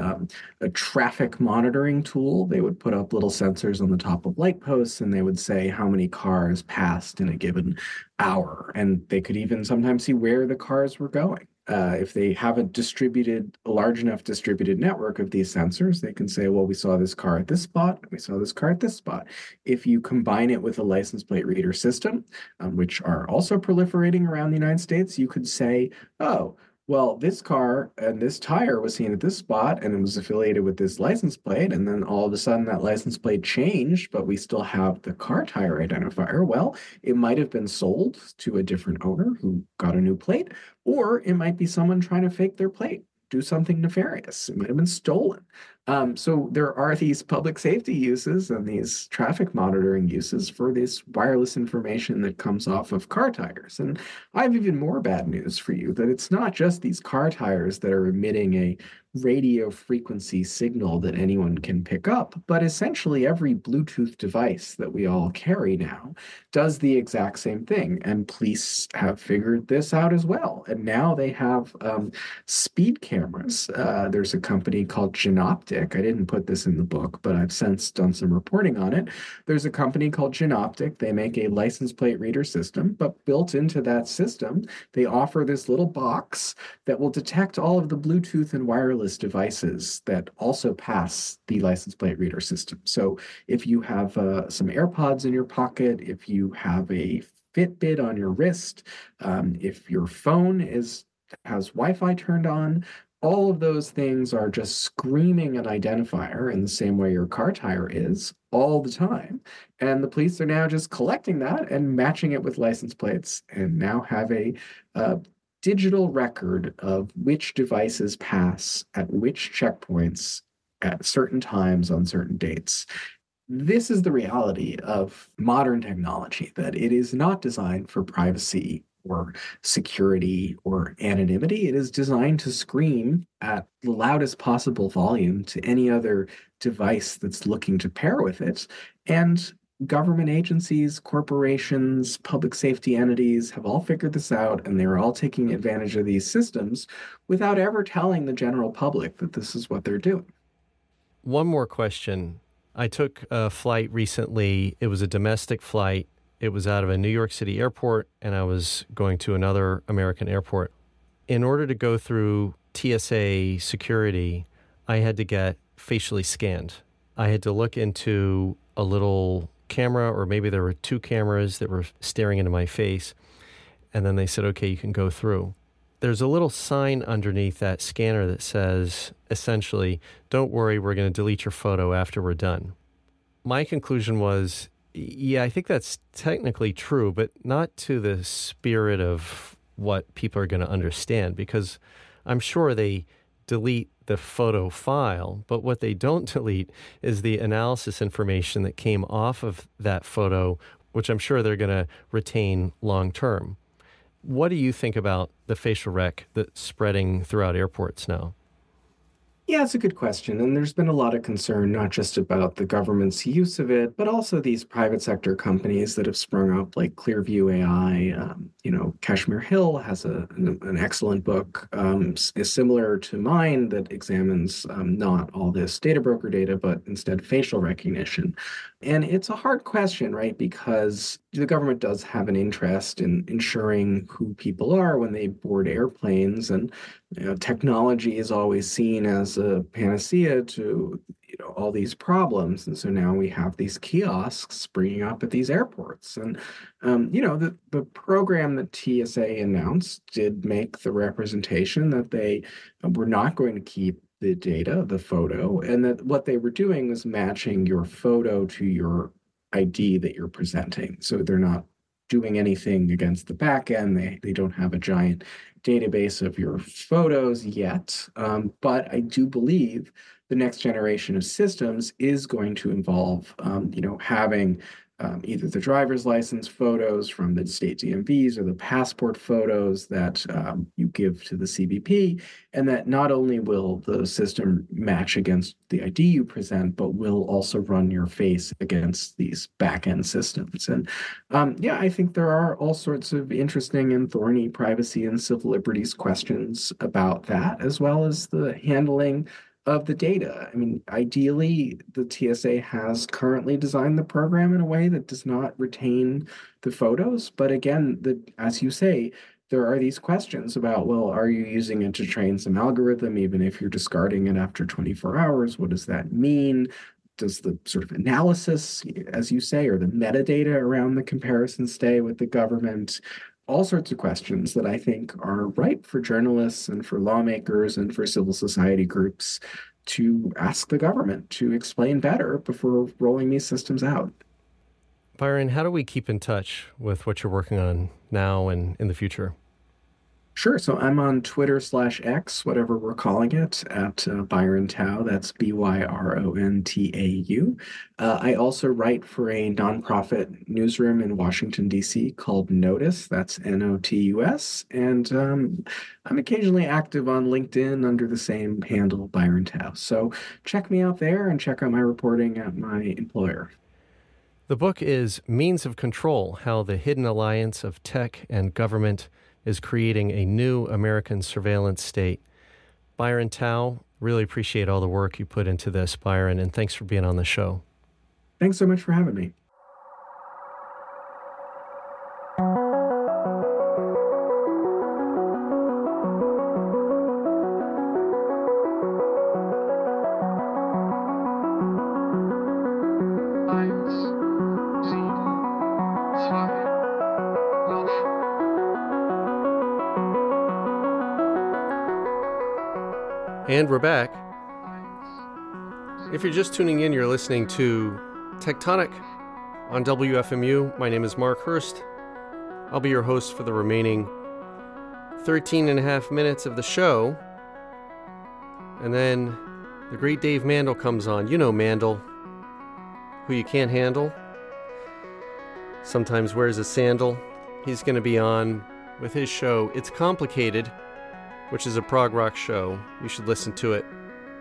traffic monitoring tool. They would put up little sensors on the top of light posts, and they would say how many cars passed in a given hour. And they could even sometimes see where the cars were going. If they have a large enough distributed network of these sensors, they can say, well, we saw this car at this spot, we saw this car at this spot. If you combine it with a license plate reader system, which are also proliferating around the United States, you could say, oh, well, this car and this tire was seen at this spot and it was affiliated with this license plate. And then all of a sudden that license plate changed, but we still have the car tire identifier. Well, it might have been sold to a different owner who got a new plate, or it might be someone trying to fake their plate, do something nefarious. It might have been stolen. So there are these public safety uses and these traffic monitoring uses for this wireless information that comes off of car tires. And I have even more bad news for you, that it's not just these car tires that are emitting a radio frequency signal that anyone can pick up, but essentially every Bluetooth device that we all carry now does the exact same thing. And police have figured this out as well. And now they have speed cameras. There's a company called Genoptic. I didn't put this in the book, but I've since done some reporting on it. There's a company called Genoptic. They make a license plate reader system, but built into that system, they offer this little box that will detect all of the Bluetooth and wireless devices that also pass the license plate reader system. So if you have some AirPods in your pocket, if you have a Fitbit on your wrist, if your phone has Wi-Fi turned on, all of those things are just screaming an identifier in the same way your car tire is all the time. And the police are now just collecting that and matching it with license plates, and now have a digital record of which devices pass at which checkpoints at certain times on certain dates. This is the reality of modern technology, that it is not designed for privacy or security or anonymity. It is designed to scream at the loudest possible volume to any other device that's looking to pair with it. And government agencies, corporations, public safety entities have all figured this out, and they're all taking advantage of these systems without ever telling the general public that this is what they're doing. One more question. I took a flight recently. It was a domestic flight. It was out of a New York City airport, and I was going to another American airport. In order to go through TSA security, I had to get facially scanned. I had to look into a little camera, or maybe there were 2 cameras that were staring into my face, and then they said, okay, you can go through. There's a little sign underneath that scanner that says, essentially, don't worry, we're going to delete your photo after we're done. My conclusion was, Yeah, I think that's technically true, but not to the spirit of what people are going to understand, because I'm sure they delete the photo file, but what they don't delete is the analysis information that came off of that photo, which I'm sure they're going to retain long term. What do you think about the facial rec that's spreading throughout airports now? Yeah, it's a good question. And there's been a lot of concern, not just about the government's use of it, but also these private sector companies that have sprung up, like Clearview AI. Kashmir Hill has an excellent book, is similar to mine, that examines not all this data broker data, but instead facial recognition. And it's a hard question, right? Because the government does have an interest in ensuring who people are when they board airplanes. And technology is always seen as a panacea to all these problems, and so now we have these kiosks springing up at these airports. And the program that TSA announced did make the representation that they were not going to keep the data, the photo, and that what they were doing was matching your photo to your ID that you're presenting. So they're not doing anything against the back end. They don't have a giant database of your photos yet. But I do believe the next generation of systems is going to involve, having either the driver's license photos from the state DMVs or the passport photos that you give to the CBP, and that not only will the system match against the ID you present, but will also run your face against these back-end systems. And I think there are all sorts of interesting and thorny privacy and civil liberties questions about that, as well as the handling of the data. I mean, ideally, the TSA has currently designed the program in a way that does not retain the photos. But again, as you say, there are these questions about, well, are you using it to train some algorithm, even if you're discarding it after 24 hours? What does that mean? Does the sort of analysis, as you say, or the metadata around the comparison stay with the government? All sorts of questions that I think are ripe for journalists and for lawmakers and for civil society groups to ask the government to explain better before rolling these systems out. Byron, how do we keep in touch with what you're working on now and in the future? Sure. So I'm on Twitter/X, whatever we're calling it, at Byron Tau. That's BYRONTAU. I also write for a nonprofit newsroom in Washington, D.C. called Notus. That's NOTUS. And I'm occasionally active on LinkedIn under the same handle, Byron Tau. So check me out there and check out my reporting at my employer. The book is Means of Control: How the Hidden Alliance of Tech and Government is Creating a New American Surveillance State. Byron Tau, really appreciate all the work you put into this, Byron, and thanks for being on the show. Thanks so much for having me. And we're back. If you're just tuning in, you're listening to Tectonic on WFMU. My name is Mark Hurst. I'll be your host for the remaining 13 and a half minutes of the show. And then the great Dave Mandel comes on. You know Mandel, who you can't handle. Sometimes wears a sandal. He's going to be on with his show, It's Complicated, which is a prog rock show. You should listen to it.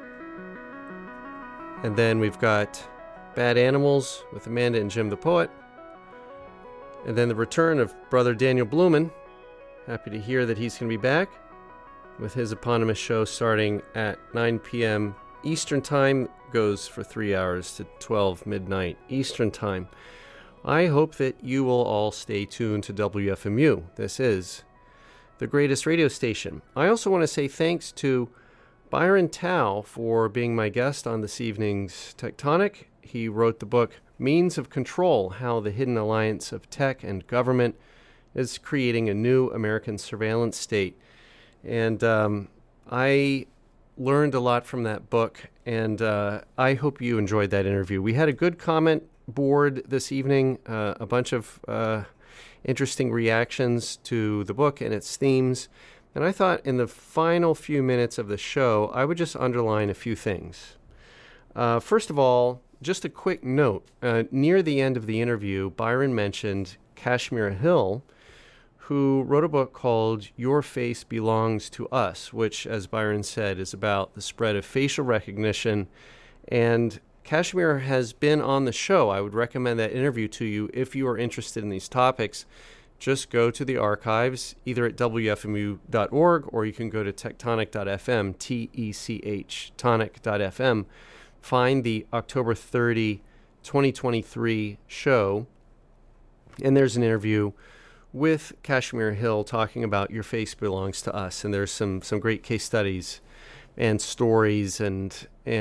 And then we've got Bad Animals with Amanda and Jim the Poet. And then the return of brother Daniel Blumen. Happy to hear that he's going to be back with his eponymous show starting at 9 p.m. Eastern Time. Goes for 3 hours to 12 midnight Eastern Time. I hope that you will all stay tuned to WFMU. This is the greatest radio station. I also want to say thanks to Byron Tau for being my guest on this evening's Tectonic. He wrote the book Means of Control: How the Hidden Alliance of Tech and Government is Creating a New American Surveillance State. And I learned a lot from that book, and I hope you enjoyed that interview. We had a good comment board this evening. A bunch of interesting reactions to the book and its themes. And I thought in the final few minutes of the show, I would just underline a few things. First of all, just a quick note. Near the end of the interview, Byron mentioned Kashmir Hill, who wrote a book called Your Face Belongs to Us, which, as Byron said, is about the spread of facial recognition. And Kashmir has been on the show. I would recommend that interview to you if you are interested in these topics. Just go to the archives, either at wfmu.org, or you can go to tectonic.fm, T-E-C-H, tonic.fm. Find the October 30, 2023 show, and there's an interview with Kashmir Hill talking about Your Face Belongs to Us. And there's some great case studies and stories and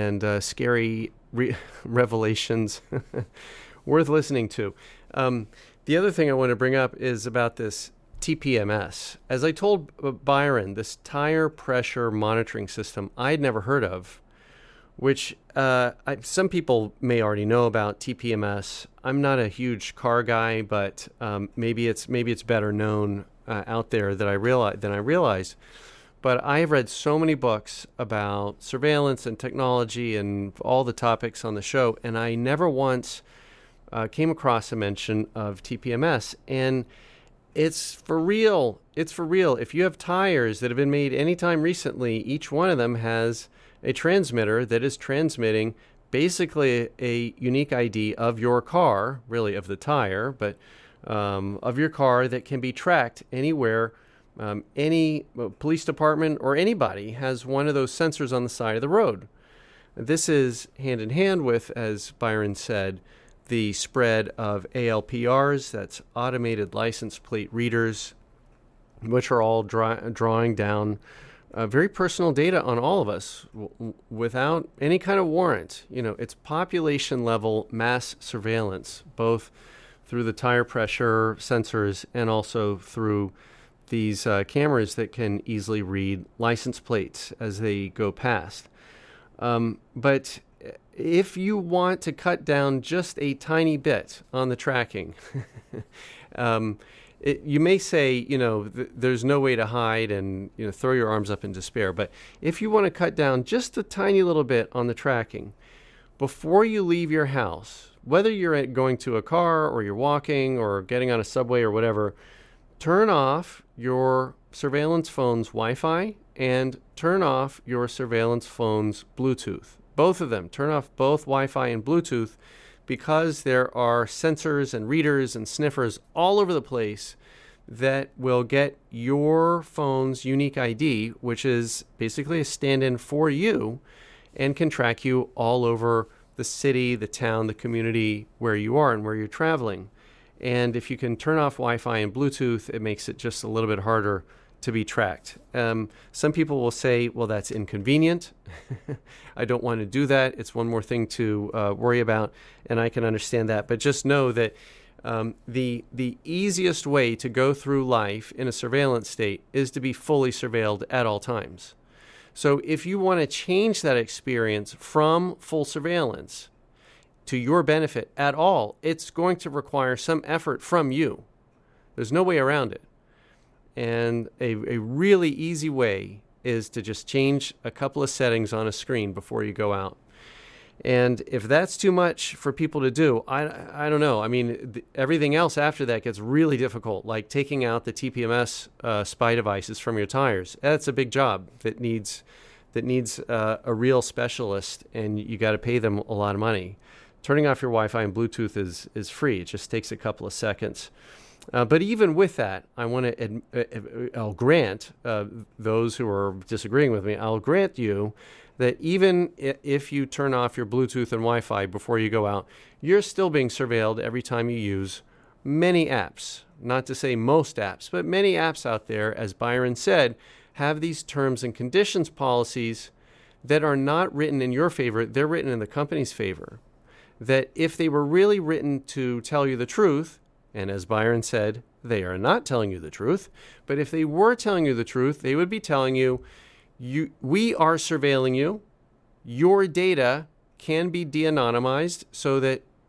scary revelations worth listening to. The other thing I want to bring up is about this TPMS. As I told Byron, this tire pressure monitoring system I'd never heard of, which some people may already know about TPMS. I'm not a huge car guy, but maybe it's better known out there than I realize. But I have read so many books about surveillance and technology and all the topics on the show, and I never once came across a mention of TPMS. And it's for real. It's for real. If you have tires that have been made anytime recently, each one of them has a transmitter that is transmitting basically a unique ID of your car, really of the tire, but of your car that can be tracked anywhere. Any police department or anybody has one of those sensors on the side of the road. This is hand in hand with, as Byron said, the spread of ALPRs, that's automated license plate readers, which are all drawing down very personal data on all of us without any kind of warrant. It's population level mass surveillance, both through the tire pressure sensors and also through these cameras that can easily read license plates as they go past. But if you want to cut down just a tiny bit on the tracking, you may say, there's no way to hide and, throw your arms up in despair. But if you want to cut down just a tiny little bit on the tracking, before you leave your house, whether you're going to a car or you're walking or getting on a subway or whatever, turn off your surveillance phone's Wi-Fi and turn off your surveillance phone's Bluetooth. Both of them. Turn off both Wi-Fi and Bluetooth, because there are sensors and readers and sniffers all over the place that will get your phone's unique ID, which is basically a stand-in for you, and can track you all over the city, the town, the community where you are and where you're traveling. And if you can turn off Wi-Fi and Bluetooth, it makes it just a little bit harder to be tracked. Some people will say, well, that's inconvenient. I don't want to do that. It's one more thing to worry about, and I can understand that. But just know that the easiest way to go through life in a surveillance state is to be fully surveilled at all times. So if you want to change that experience from full surveillance to your benefit at all, it's going to require some effort from you. There's no way around it. And a really easy way is to just change a couple of settings on a screen before you go out. And if that's too much for people to do, I don't know. I mean, everything else after that gets really difficult, like taking out the TPMS spy devices from your tires. That's a big job that needs a real specialist, and you got to pay them a lot of money. Turning off your Wi-Fi and Bluetooth is free. It just takes a couple of seconds. But even with that, I'll grant those who are disagreeing with me, I'll grant you that even if you turn off your Bluetooth and Wi-Fi before you go out, you're still being surveilled every time you use many apps. Not to say most apps, but many apps out there, as Byron said, have these terms and conditions policies that are not written in your favor. They're written in the company's favor. That if they were really written to tell you the truth, and as Byron said, they are not telling you the truth. But if they were telling you the truth, they would be telling you, we are surveilling you. Your data can be de-anonymized so that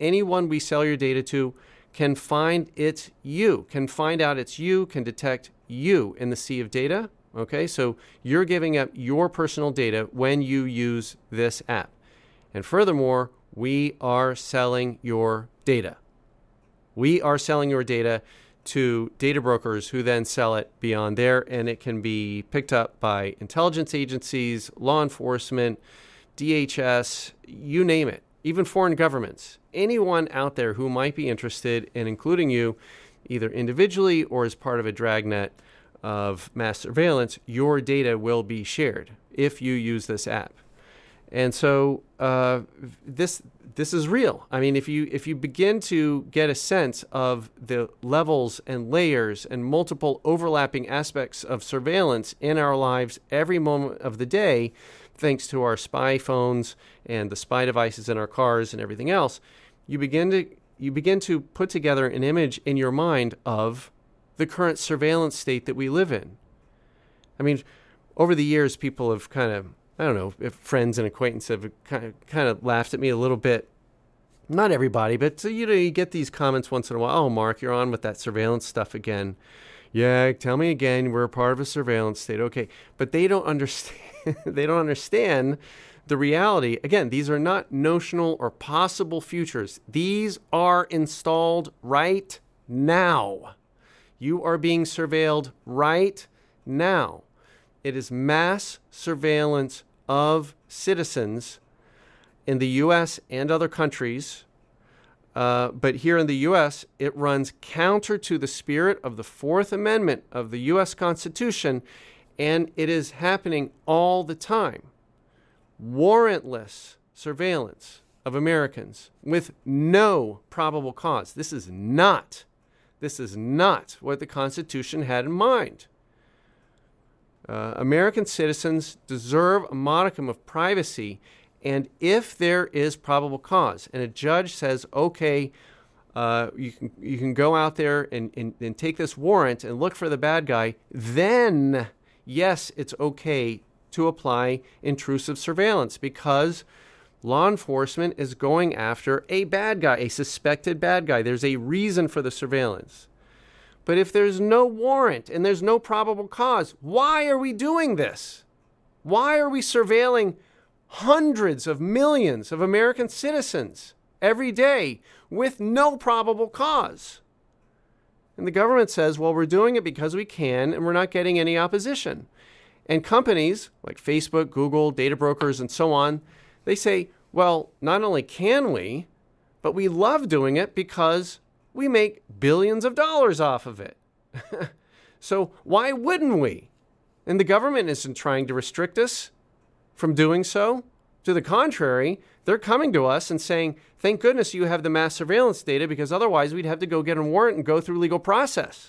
anyone we sell your data to can find it's you, can find out it's you, can detect you in the sea of data. Okay, so you're giving up your personal data when you use this app. And furthermore, we are selling your data. We are selling your data to data brokers who then sell it beyond there, and it can be picked up by intelligence agencies, law enforcement, DHS, you name it, even foreign governments. Anyone out there who might be interested in including you, either individually or as part of a dragnet of mass surveillance, your data will be shared if you use this app. And so this is real. I mean, if you begin to get a sense of the levels and layers and multiple overlapping aspects of surveillance in our lives every moment of the day, thanks to our spy phones and the spy devices in our cars and everything else, you begin to put together an image in your mind of the current surveillance state that we live in. I mean, over the years, people have kind of, I don't know, if friends and acquaintances have kind of laughed at me a little bit. Not everybody, but you get these comments once in a while. Oh, Mark, you're on with that surveillance stuff again. Yeah, tell me again. We're a part of a surveillance state. Okay, but they don't understand. They don't understand the reality. Again, these are not notional or possible futures. These are installed right now. You are being surveilled right now. It is mass surveillance of citizens in the U.S. and other countries. But here in the U.S., it runs counter to the spirit of the Fourth Amendment of the U.S. Constitution, and it is happening all the time. Warrantless surveillance of Americans with no probable cause. This is not what the Constitution had in mind. American citizens deserve a modicum of privacy, and if there is probable cause, and a judge says, okay, you can go out there and take this warrant and look for the bad guy, then, yes, it's okay to apply intrusive surveillance because law enforcement is going after a bad guy, a suspected bad guy. There's a reason for the surveillance. But if there's no warrant and there's no probable cause, why are we doing this? Why are we surveilling hundreds of millions of American citizens every day with no probable cause? And the government says, well, we're doing it because we can and we're not getting any opposition. And companies like Facebook, Google, data brokers, and so on, they say, well, not only can we, but we love doing it because we make billions of dollars off of it. So why wouldn't we? And the government isn't trying to restrict us from doing so. To the contrary, they're coming to us and saying, thank goodness you have the mass surveillance data because otherwise we'd have to go get a warrant and go through legal process.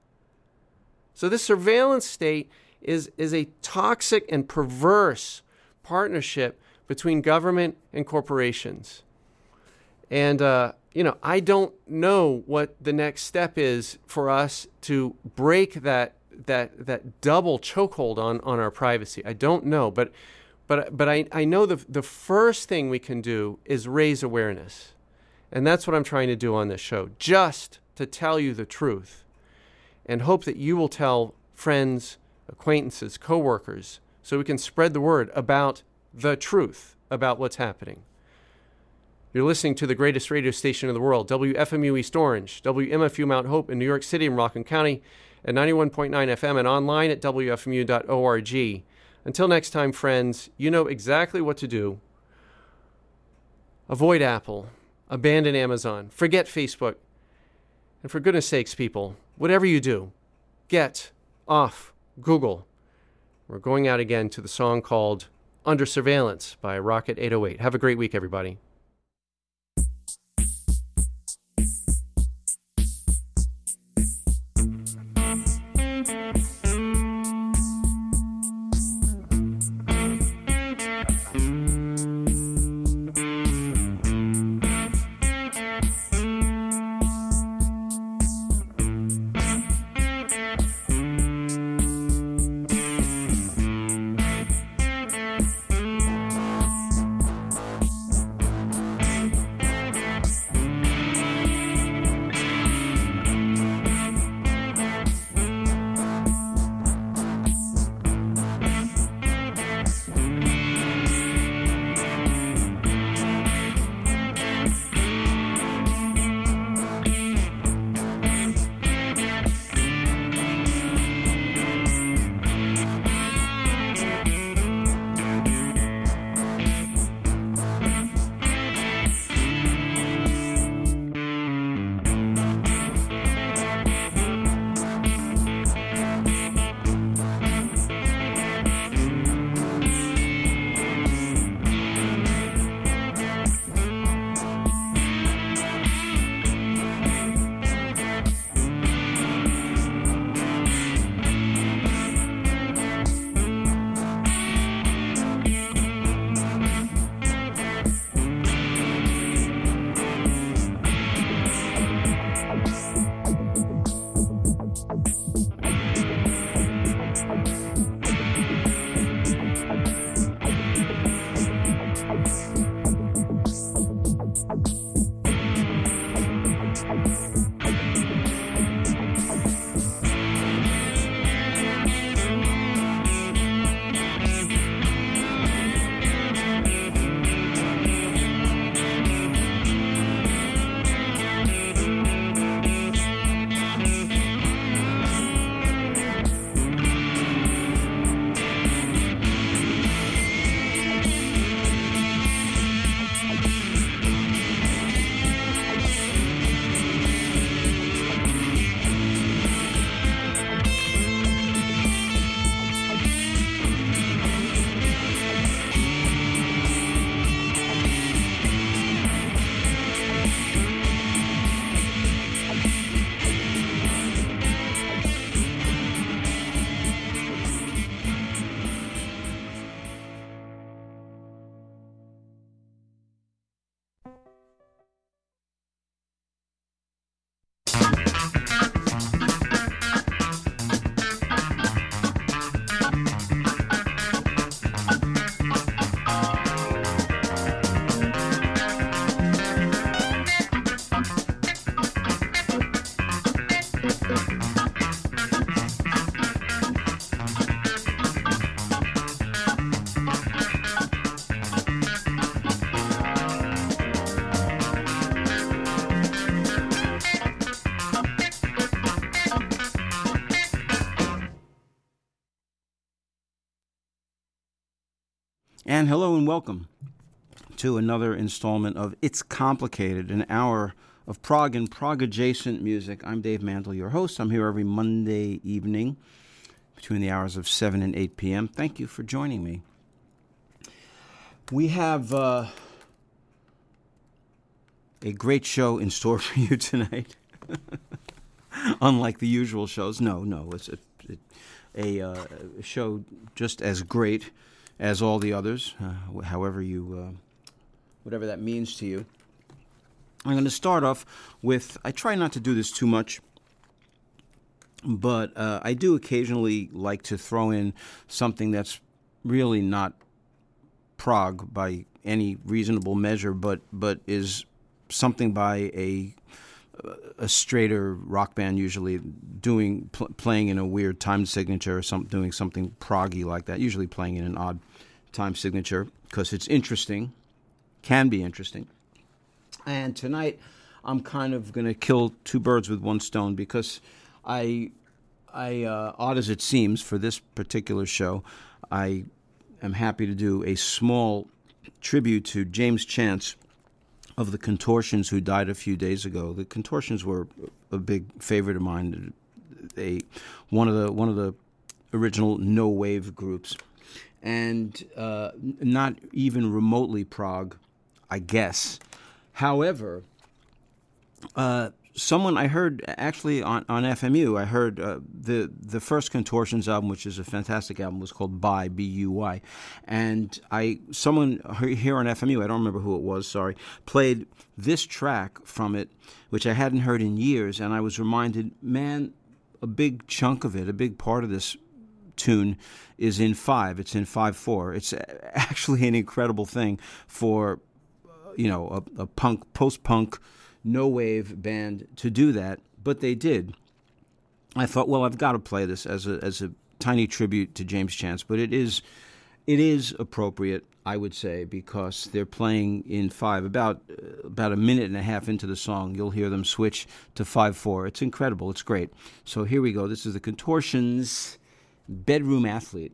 So this surveillance state is a toxic and perverse partnership between government and corporations. And, I don't know what the next step is for us to break that double chokehold on our privacy. I don't know, but I know the first thing we can do is raise awareness. And that's what I'm trying to do on this show, just to tell you the truth and hope that you will tell friends, acquaintances, coworkers, so we can spread the word about the truth about what's happening. You're listening to the greatest radio station in the world, WFMU East Orange, WMFU Mount Hope in New York City and Rockland County, at 91.9 FM and online at WFMU.org. Until next time, friends, you know exactly what to do. Avoid Apple. Abandon Amazon. Forget Facebook. And for goodness sakes, people, whatever you do, get off Google. We're going out again to the song called Under Surveillance by Rocket 808. Have a great week, everybody. And hello and welcome to another installment of It's Complicated, an hour of prog and prog-adjacent music. I'm Dave Mandel, your host. I'm here every Monday evening between the hours of 7 and 8 p.m. Thank you for joining me. We have a great show in store for you tonight. Unlike the usual shows. No, it's a show just as great as all the others, however you, whatever that means to you. I'm going to start off with, I try not to do this too much, but I do occasionally like to throw in something that's really not prog by any reasonable measure, but is something by a straighter rock band, usually playing in a weird time signature, or doing something proggy like that, usually playing in an odd time signature, because it's interesting, can be interesting. And tonight I'm kind of going to kill two birds with one stone, because I odd as it seems, for this particular show, I am happy to do a small tribute to James Chance of the Contortions, who died a few days ago. The Contortions were a big favorite of mine. One of the original no wave groups, and not even remotely prog, I guess. However, someone I heard actually on FMU, I heard the first Contortions album, which is a fantastic album, was called Buy, B-U-Y, and someone here on FMU, I don't remember who it was, sorry, played this track from it, which I hadn't heard in years, and I was reminded, man, a big chunk of it, a big part of this tune is in 5. It's in 5/4. It's actually an incredible thing for, a punk, post-punk, no-wave band to do that, but they did. I thought, well, I've got to play this as a tiny tribute to James Chance, but it is appropriate, I would say, because they're playing in 5. About a minute and a half into the song, you'll hear them switch to 5/4. It's incredible. It's great. So here we go. This is the Contortions' Bedroom Athlete.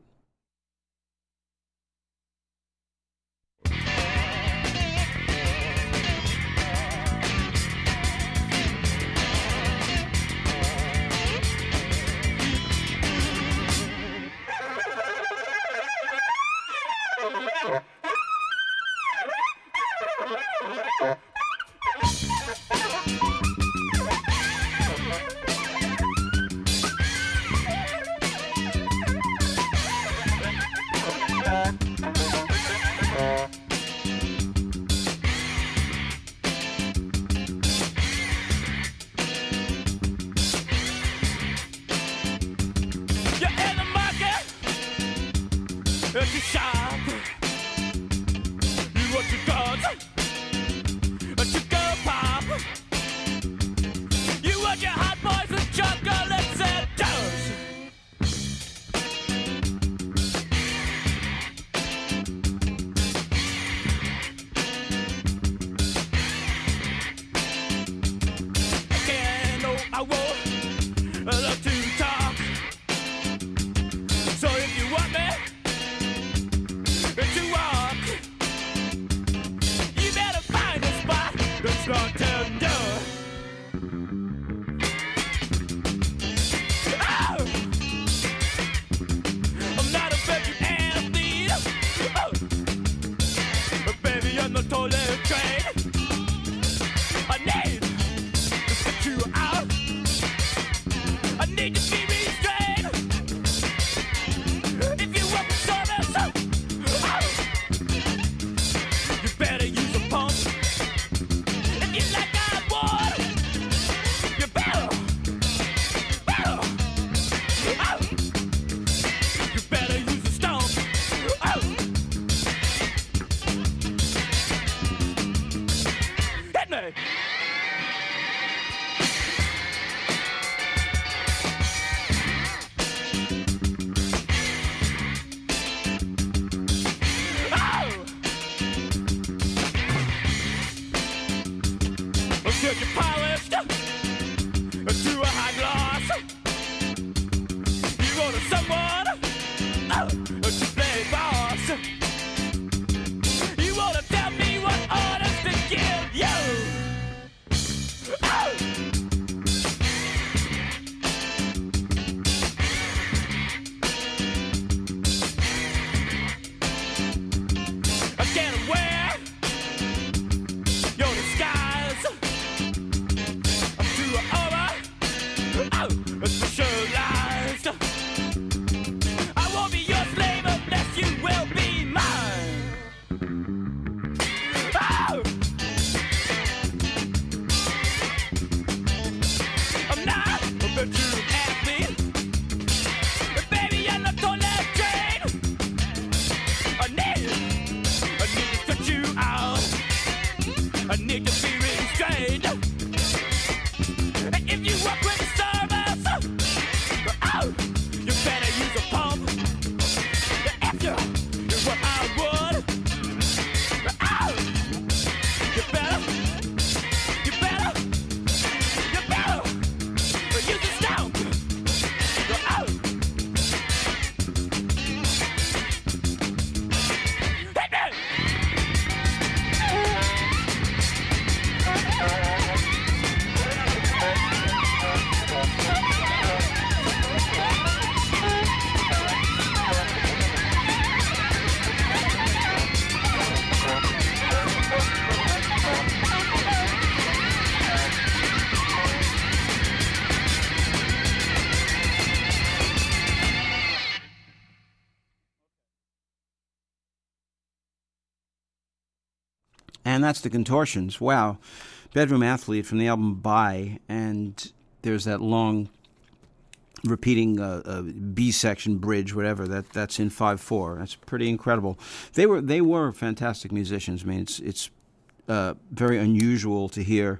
And that's the Contortions. Wow. Bedroom Athlete from the album Bye. And there's that long repeating B section bridge, whatever. That's in 5/4. That's pretty incredible. They were fantastic musicians. I mean, it's very unusual to hear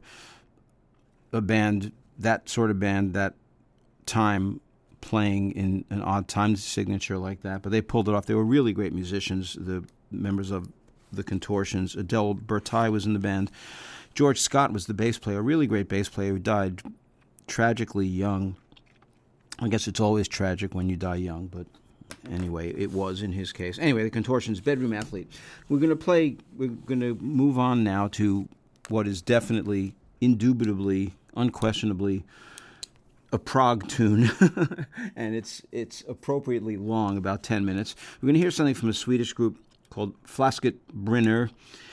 a band, that sort of band, that time playing in an odd time signature like that. But they pulled it off. They were really great musicians, the members of the Contortions. Adele Bertai was in the band. George Scott was the bass player, a really great bass player who died tragically young. I guess it's always tragic when you die young, but anyway, it was in his case. Anyway, the Contortions, Bedroom Athlete. We're going to move on now to what is definitely, indubitably, unquestionably a prog tune, and it's appropriately long, about 10 minutes. We're going to hear something from a Swedish group called Flasket Brinner,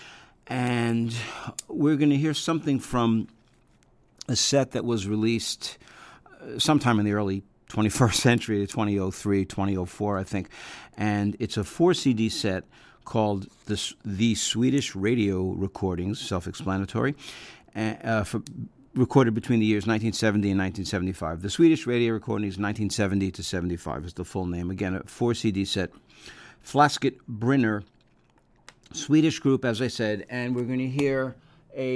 and we're going to hear something from a set that was released sometime in the early 21st century, 2003, 2004, I think, and it's a 4-CD set called the Swedish Radio Recordings, self-explanatory, recorded between the years 1970 and 1975. The Swedish Radio Recordings, 1970 to 75 is the full name. Again, a 4-CD set. Flasket Brinner, Swedish group, as I said, and we're going to hear